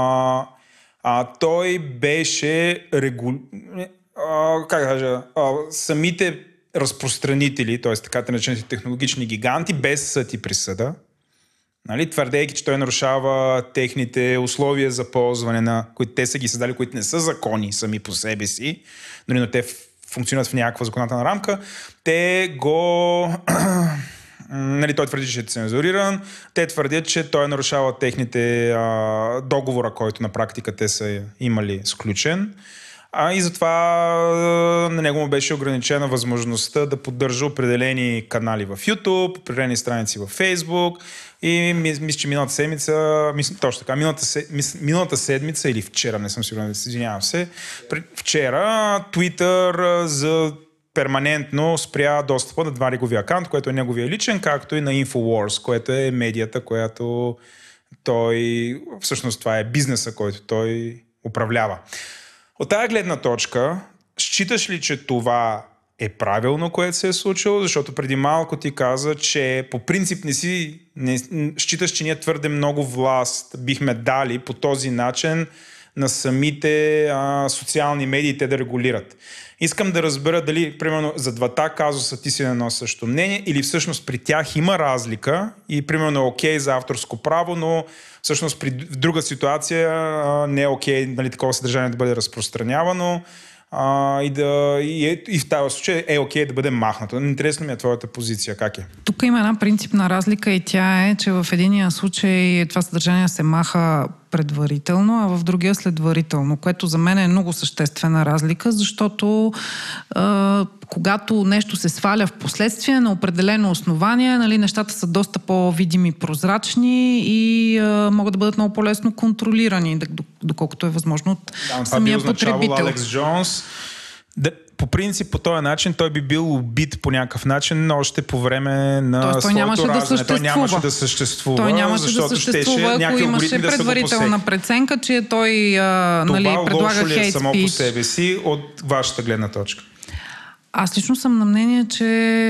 Той беше как да кажа, самите разпространители, т.е. така наречените технологични гиганти, без съд и присъда, нали, твърдейки, че той нарушава техните условия за ползване, които те са ги създали, които не са закони сами по себе си, но те функционират в някаква законодателна рамка, те го... нали, той твърди, че е цензуриран, те твърдят, че той нарушава техните договора, който на практика те са имали сключен. И затова на него му беше ограничена възможността да поддържа определени канали в YouTube, определени страници в Facebook и мисля, че миналата седмица или вчера, не съм сигурен, извинявам се, вчера Twitter за перманентно спря достъпа на два неговия акаунт, което е неговия личен, както и на InfoWars, което е медията, която той, всъщност това е бизнеса, който той управлява. От тази гледна точка, считаш ли, че това е правилно, което се е случило? Защото преди малко ти каза, че по принцип не считаш, че ние твърде много власт бихме дали по този начин на самите социални медии те да регулират. Искам да разбера дали, примерно, за двата казуса ти си на едно също мнение или всъщност при тях има разлика и примерно е окей за авторско право, но всъщност в друга ситуация не е окей, нали, такова съдържание да бъде разпространявано и в тази случай е окей да бъде махнато. Интересно ми е твоята позиция. Как е?
Тук има една принципна разлика и тя е, че в единия случай това съдържание се маха предварително, а в другия следварително, което за мен е много съществена разлика, защото когато нещо се сваля в последствие на определено основание, нали, нещата са доста по-видими, прозрачни и могат да бъдат много по-лесно контролирани, доколкото е възможно от самия потребител.
Алекс Джонс. По принцип, по този начин той би бил убит по някакъв начин, но още по време на своето раждане. Той нямаше да съществува.
Той нямаше да съществува, ако имаше предварителна преценка, че той предлага хейт спич.
Само по себе си от вашата гледна точка.
Аз лично съм на мнение, че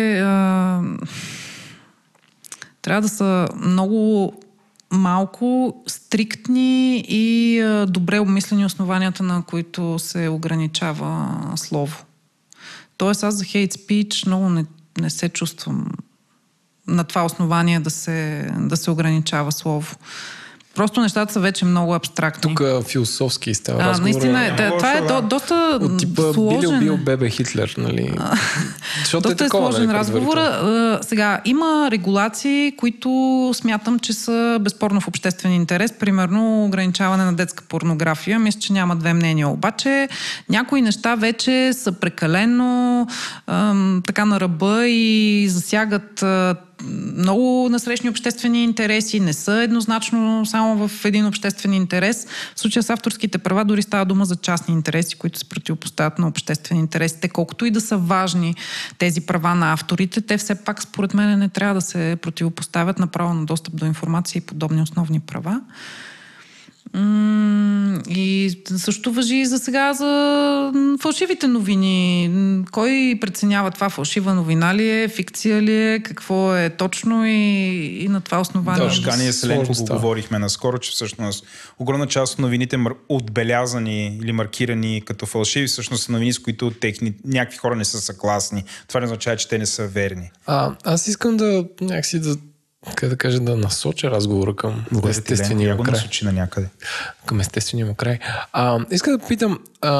трябва да са много малко стриктни и добре обмислени основанията, на които се ограничава слово. Тоест аз за хейт спич много не се чувствам на това основание да се ограничава слово. Просто нещата са вече много абстрактни.
Тук философски става разговор.
Наистина, това е доста
от типа
сложен.
Бил бебе Хитлер, нали?
Доста е сложен разговор. Сега, има регулации, които смятам, че са безспорно в обществен интерес. Примерно, ограничаване на детска порнография. Мисля, че няма две мнения. Обаче, някои неща вече са прекалено така на ръба и засягат много насрещни обществени интереси, не са еднозначно само в един обществен интерес. В случая с авторските права дори става дума за частни интереси, които се противопоставят на обществени интереси. Те колкото и да са важни тези права на авторите, те все пак според мен не трябва да се противопоставят на право на достъп до информация и подобни основни права. И също важи и за сега за фалшивите новини. Кой преценява това фалшива новина ли е, фикция ли е, какво е точно и на това основание.
Да, ние с Еленко го говорихме наскоро, че всъщност огромна част от новините отбелязани или маркирани като фалшиви, всъщност са новини, с които някакви хора не са съгласни. Това не означава, че те не са верни.
Аз искам да някакси да насоча разговора към естествения му край.
Насочи на някъде.
Към естествения му край. Искам да питам,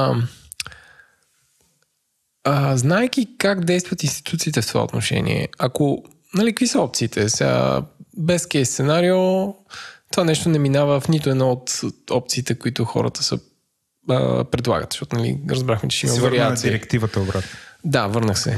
знаейки как действат институциите в това отношение, ако, какви са опциите? Сега, без кейс сценарио, това нещо не минава в нито една от опциите, които хората са предлагат, защото, разбрахме, че ще има вариации.
На директивата обратно.
Да, върнах се.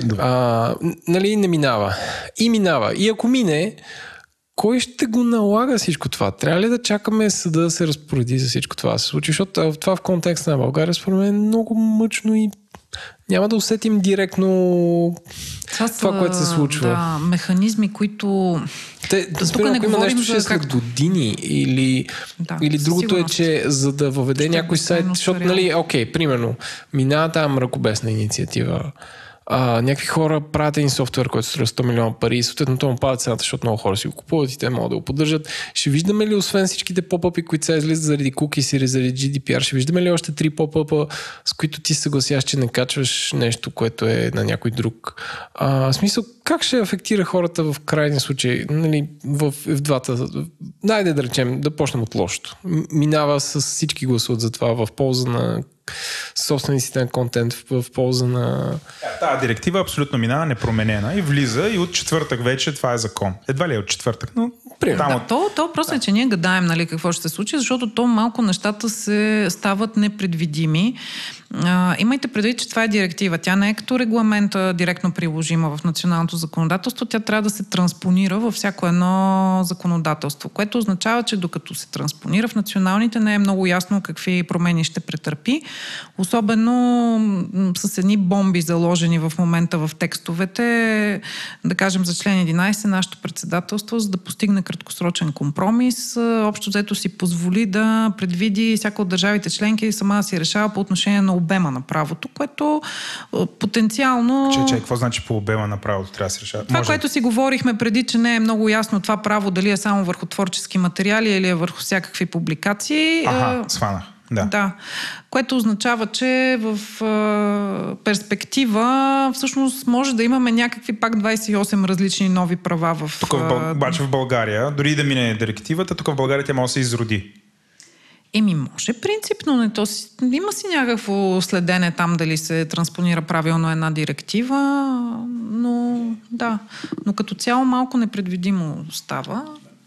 Не минава. И минава. И ако мине, кой ще го налага всичко това? Трябва ли да чакаме съда да се разпореди за всичко това да се случи? Защото това в контекста на България според мен е много мъчно и няма да усетим директно това, което се случва.
Да, механизми, които...
Тук не има нещо, ще е след години или другото е, че за да въведе някой сайт, защото, примерно, минава тази мракобесна инициатива, някакви хора правят един софтуер, който струва 100 милиона пари и съответно това му падат цената, защото много хора си го купуват и те могат да го поддържат. Ще виждаме ли, освен всичките поп-ъпи, които се излизат заради cookies или заради GDPR, ще виждаме ли още 3 поп-ъпа, с които ти съгласяваш, че не качваш нещо, което е на някой друг? В смисъл, как ще афектира хората в крайния случай, в двата? Дайде да речем, да почнем от лошото. Минава с всички гласуват за това в полза на собствениците на контент, в полза на...
Тази директива абсолютно минава непроменена и влиза и от четвъртък вече това е закон. Едва ли е от четвъртък, но...
То просто е, че ние гадаем какво ще се случи, защото то малко нещата се стават непредвидими. Имайте предвид, че това е директива. Тя не е като регламента директно приложима в националното законодателство. Тя трябва да се транспонира във всяко едно законодателство, което означава, че докато се транспонира в националните, не е много ясно какви промени ще претърпи. Особено с едни бомби заложени в момента в текстовете. Да кажем за член 11, нашето председателство, за да постигне краткосрочен компромис, общо взето си позволи да предвиди всяка от държавите членки сама да си решава по отношение на обема на правото, което потенциално...
Какво значи по обема на правото трябва да се решава?
Това, което си говорихме преди, че не е много ясно това право дали е само върху творчески материали или е върху всякакви публикации.
Сванах.
Да. Което означава, че в перспектива всъщност може да имаме някакви пак 28 различни нови права в...
Тук обаче в България, дори да мине директивата, тук в България тя може да се изроди.
Може принципно. Има си някакво следене там дали се транспонира правилно една директива, но като цяло малко непредвидимо става.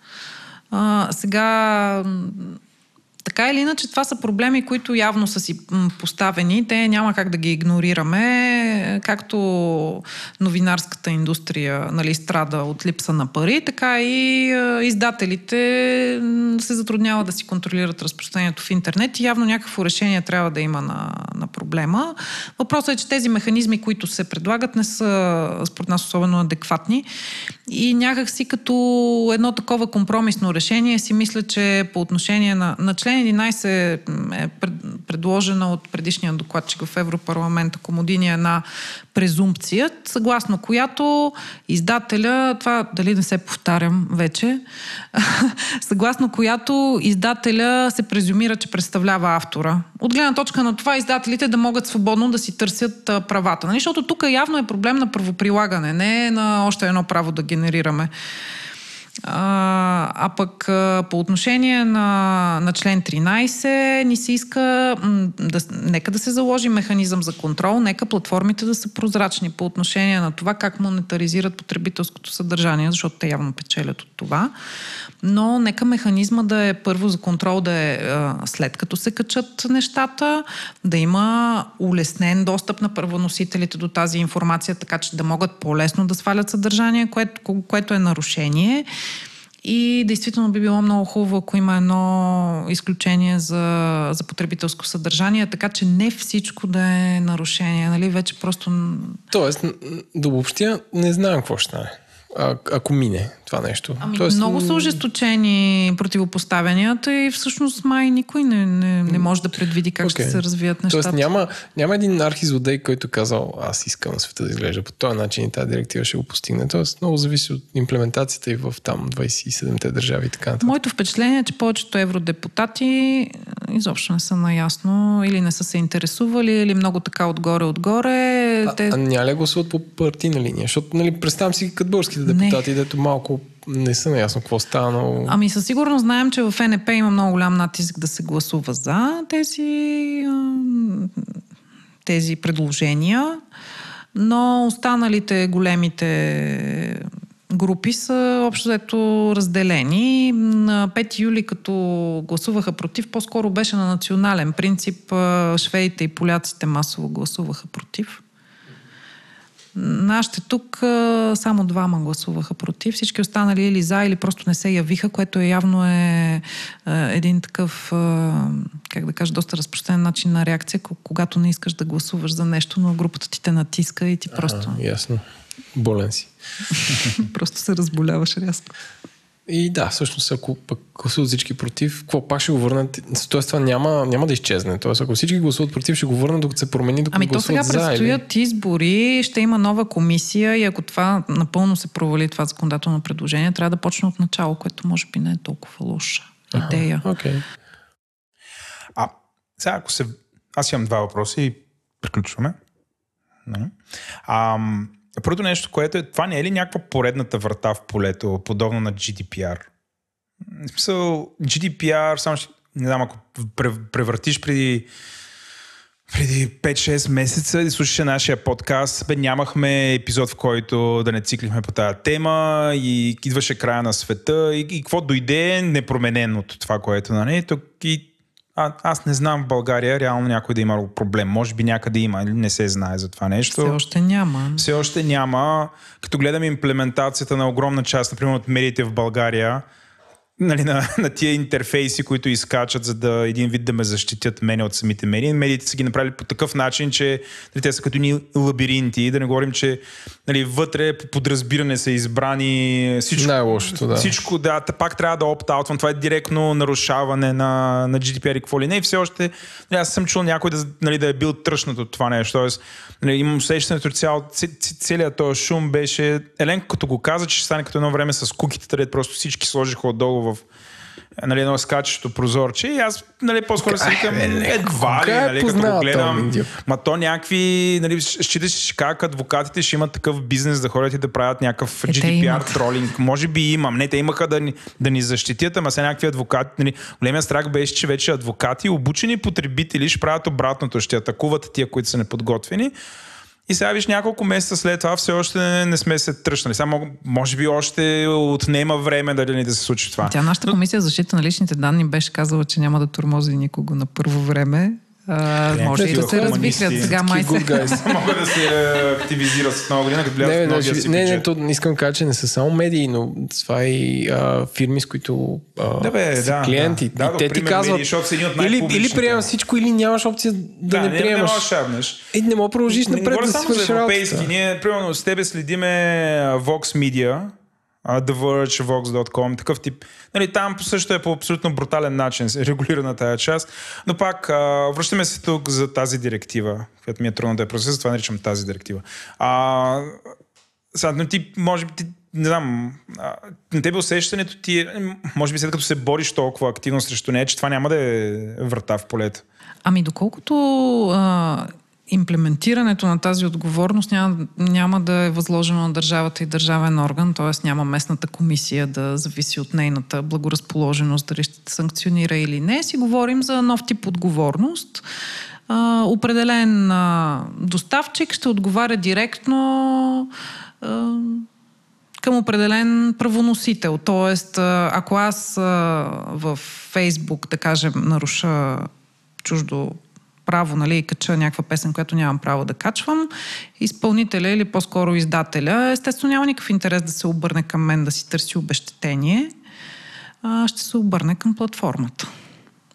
Сега... Така или иначе, това са проблеми, които явно са си поставени. Те няма как да ги игнорираме. Както новинарската индустрия страда от липса на пари, така и издателите се затрудняват да си контролират разпространението в интернет и явно някакво решение трябва да има на проблема. Въпросът е, че тези механизми, които се предлагат, не са според нас особено адекватни и някак си като едно такова компромисно решение си мисля, че по отношение на член 11 е предложена от предишния докладчик в Европарламента Комодини една презумпция, съгласно която издателя, това дали не се повтарям вече, съгласно която издателя се презюмира, че представлява автора. От гледна точка на това издателите да могат свободно да си търсят правата. Защото тук явно е проблем на правоприлагане, не на още едно право да генерираме. А пък по отношение на член 13 ни се иска нека да се заложи механизъм за контрол, нека платформите да са прозрачни по отношение на това как монетаризират потребителското съдържание, защото те явно печелят от това. Но нека механизма да е първо за контрол да е след като се качат нещата, да има улеснен достъп на първоносителите до тази информация, така че да могат по-лесно да свалят съдържание, което е нарушение. И действително би било много хубаво, ако има едно изключение за потребителско съдържание, така че не всичко да е нарушение, нали? Вече просто...
Тоест, да обобщя, не знам какво ще стане. ако мине това нещо.
Много са ожесточени противопоставянията и всъщност май никой не може да предвиди как ще се развият нещата.
Тоест няма един архизлодей, който казал, аз искам на света да изглежда по този начин и тази директива ще го постигне. Тоест много зависи от имплементацията и в там 27-те държави и така нататък.
Моето впечатление е, че повечето евродепутати изобщо не са наясно или не са се интересували, или много така отгоре.
Няма ли гласуват по партийна линия? Защото, нали, представям си като българските депутати, дето малко не са наясно какво става, но...
Със сигурност знаем, че в НП има много голям натиск да се гласува за тези предложения, но останалите големите групи са общо взето разделени. На 5 юли, като гласуваха против, по-скоро беше на национален принцип. Шведите и поляците масово гласуваха против. Нашите тук само 2 гласуваха против. Всички останали или за, или просто не се явиха, което явно е един такъв, как да кажа, доста разпространен начин на реакция, когато не искаш да гласуваш за нещо, но групата ти те натиска и ти просто...
Ясно. Болен си.
Просто се разболяваш рязко.
И да, всъщност, ако пък гласуват всички против, какво пак ще го върнат? Тоест това няма да изчезне. Тоест, ако всички гласуват против, ще го върнат, докато се промени, докато гласуват за.
То сега предстоят избори, ще има нова комисия и ако това напълно се провали, това законодателно предложение, трябва да почне от начало, което може би не е толкова лоша идея.
Okay.
Сега, аз имам 2 въпроса и приключваме. Първото нещо, което е, това не е ли някаква поредната врата в полето, подобно на GDPR? В смисъл, GDPR, само не знам, ако превъртиш преди 5-6 месеца и слушаше нашия подкаст, нямахме епизод, в който да не циклихме по тази тема и идваше края на света и какво дойде непроменено от това, което тук и аз не знам в България реално някой да има проблем. Може би някъде има, не се знае за това нещо.
Все още няма.
Като гледам имплементацията на огромна част, например, от медиите в България, нали, на тия интерфейси, които изкачат, за да един вид да ме защитят мене от самите медии. Медиите са ги направили по такъв начин, че те са като ни лабиринти, да не говорим, че нали, вътре по подразбиране са избрани всичко.
Най-лошото, да.
Всичко, да, пак трябва да опт-аутвам. Това е директно нарушаване на GDPR и какво ли не. И все още, нали, аз съм чул някой да е бил тръщнат от това нещо. Тоест, нали, имам усещането, целият този шум беше... Еленко като го каза, че ще стане като едно време с куките, където просто всички сложиха отдолу в нали, едно скачещо прозорче и аз нали, по-скоро си викам едва ли, нали, като го гледам. Ма то някакви, нали, считаш как адвокатите ще имат такъв бизнес да ходят и да правят някакъв GDPR тролинг. Може би имам. Не, те имаха да ни защитят, ама сега някакви адвокати. Нали, големия страх беше, че вече адвокати, обучени потребители ще правят обратното, ще атакуват тия, които са неподготвени. И сега виж няколко месеца след това все още не сме се тръщнали. Сега може би още отнема време да се случи това.
Нашата комисия за защита на личните данни беше казала, че няма да тормози никого на първо време. Може и да се развихрят. Сега май се...
Мога да се активизират с много година, като влязат в новия си бюджет.
Не, искам да кажа, че не са само медии, но това е и фирми, с които са клиенти. И те ти казват, или приемаш всичко, или нямаш опция да не приемаш.
Не можеш да шабнеш.
И не мога продължиш напред да си свършиш
европейски. Ние, примерно, с тебе следиме Vox Media, The Verge, Vox.com, такъв тип. Нали, там също е по абсолютно брутален начин регулирана тая част. Но пак връщаме се тук за тази директива, която ми е трудно да я процеса, това наричам тази директива. Сега, но ти, може би, не знам, на тебе усещането ти, може би след като се бориш толкова активно срещу нея, че това няма да е врата в полето.
Доколкото имплементирането на тази отговорност няма да е възложено на държавата и държавен орган, т.е. няма местната комисия да зависи от нейната благоразположеност, дали ще санкционира или не. Си говорим за нов тип отговорност. Определен доставчик ще отговаря директно към определен правоносител. Т.е. ако аз в Фейсбук, да кажем, наруша чуждо право, нали, и кача някаква песен, която нямам право да качвам, изпълнителя или по-скоро издателя, естествено няма никакъв интерес да се обърне към мен да си търси обезщетение, ще се обърне към платформата.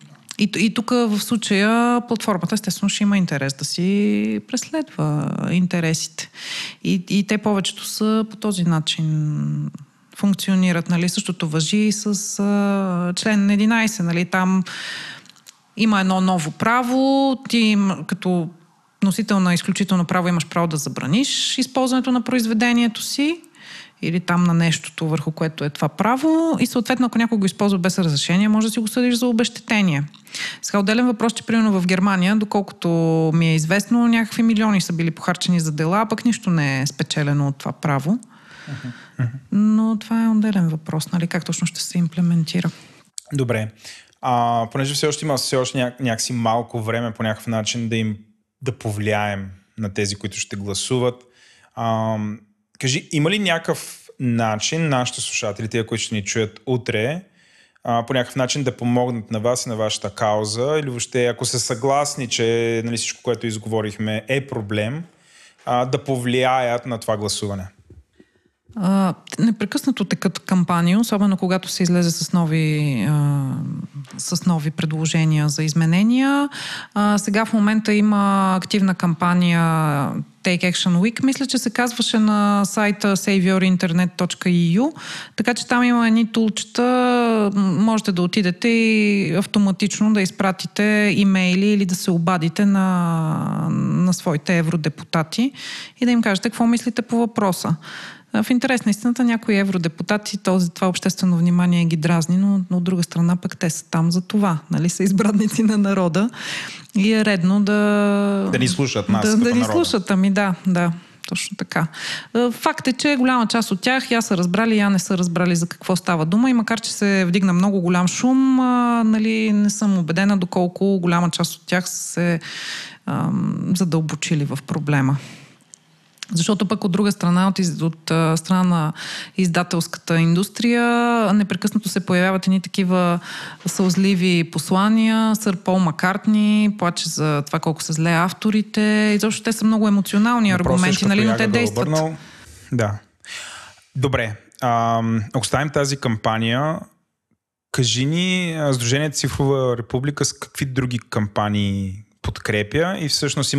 И тук в случая платформата естествено ще има интерес да си преследва интересите. И те повечето са по този начин функционират. Нали? Същото важи и с член 11. Нали? Там има едно ново право. Ти като носител на изключително право имаш право да забраниш използването на произведението си или там на нещото, върху което е това право. И съответно, ако някой го използва без разрешение, може да си го съдиш за обезщетение. Сега отделен въпрос, че примерно в Германия, доколкото ми е известно, някакви милиони са били похарчени за дела, а пък нищо не е спечелено от това право. Но това е отделен въпрос, нали? Как точно ще се имплементира.
Добре. Понеже все още някакси малко време по някакъв начин да повлияем на тези, които ще гласуват. Кажи, има ли някакъв начин нашите слушатели, тези, които ще ни чуят утре, по някакъв начин да помогнат на вас и на вашата кауза, или въобще, ако са съгласни, че нали, всичко, което изговорихме е проблем, да повлияят на това гласуване?
Непрекъснато текат кампании, особено когато се излезе с нови предложения за изменения. Сега в момента има активна кампания Take Action Week. Мисля, че се казваше на сайта saveyourinternet.eu, така че там има едни тулчета. Можете да отидете и автоматично да изпратите имейли или да се обадите на своите евродепутати и да им кажете какво мислите по въпроса. В интерес на истината, някои евродепутати това обществено внимание ги дразни, но от друга страна пък те са там за това. Нали? Са избранници на народа и е редно да
ни слушат нас като
да ни
народа.
слушат, да. Точно така. Факт е, че голяма част от тях я са разбрали, я не са разбрали за какво става дума и макар, че се вдигна много голям шум, нали, не съм убедена доколко голяма част от тях са се задълбочили в проблема. Защото пък от друга страна, от страна на издателската индустрия, непрекъснато се появяват едни такива сълзливи послания. Сър Пол Маккартни плаче за това колко са зле авторите. И защото те са много емоционални аргументи, нали, но те действат.
Да. Добре. Ако ставим тази кампания, кажи ни, Сдружение Цифрова република с какви други кампании подкрепя и всъщност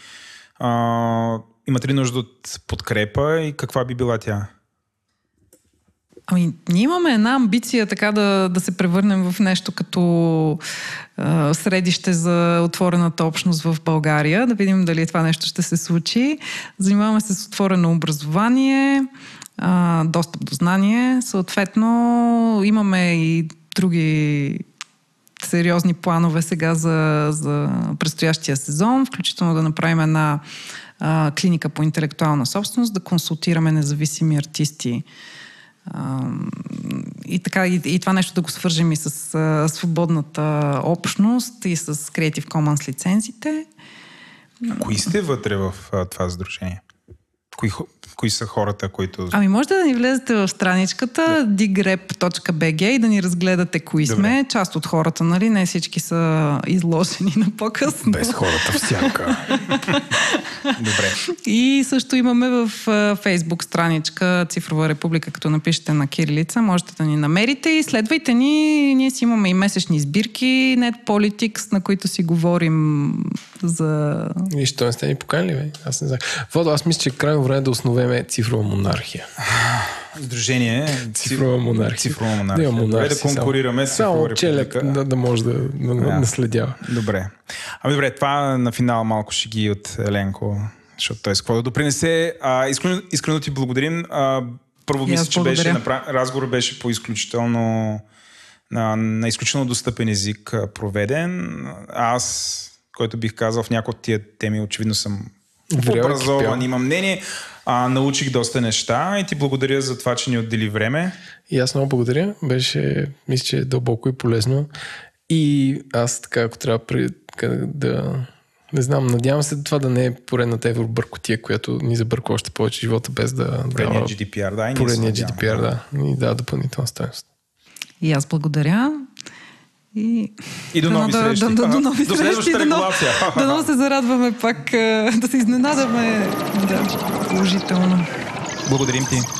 имате ли нужда от подкрепа и каква би била тя?
Ние имаме една амбиция така да се превърнем в нещо като средище за отворената общност в България. Да видим дали това нещо ще се случи. Занимаваме се с отворено образование, достъп до знание. Съответно, имаме и други сериозни планове сега за предстоящия сезон, включително да направим една клиника по интелектуална собственост, да консултираме независими артисти и това нещо да го свържем и с свободната общност и с Creative Commons лицензите.
Кои сте вътре в това сдружение? Кои са хората, които...
Можете да ни влезете в страничката digrep.bg и да ни разгледате кои сме. Част от хората, нали? Не всички са изложени на по-късно.
Без хората в сянка.
Добре.
И също имаме в Фейсбук страничка Цифрова република, като напишете на кирилица, можете да ни намерите и следвайте ни. Ние си имаме и месечни сбирки, NetPolitics, на които си говорим за...
И що не сте ни поканили, бе? Аз не знам. Водо, аз мисля, че крайно време да основеме цифрова монархия.
Сдружение
Цифрова монархия.
Цифрова монархия. Да конкурираме с Цифрова
челек да може да наследява.
Добре. Добре, това на финал малко ще ги от Еленко, защото той с какво да допринесе. Искрено ти благодарим. Първо мисля, че разговор беше по изключително на изключително достъпен език проведен. Аз, който бих казал в някои от тия теми, очевидно съм образован, имам мнение. Научих доста неща и ти благодаря за това, че ни отдели време.
И аз много благодаря. Мисля, че е дълбоко и полезно. И аз така, ако трябва не знам, надявам се това да не е поредната евробъркотия, която ни забърква още повече живота, без да...
Поредният GDPR, да.
Поредният GDPR, да. Ни дава допълнителна стойност.
И аз благодаря. И
до нови срещи.
До нови
до следващата регулация.
Да се зарадваме пак, да се изненадаме. Да, положително.
Благодарим ти.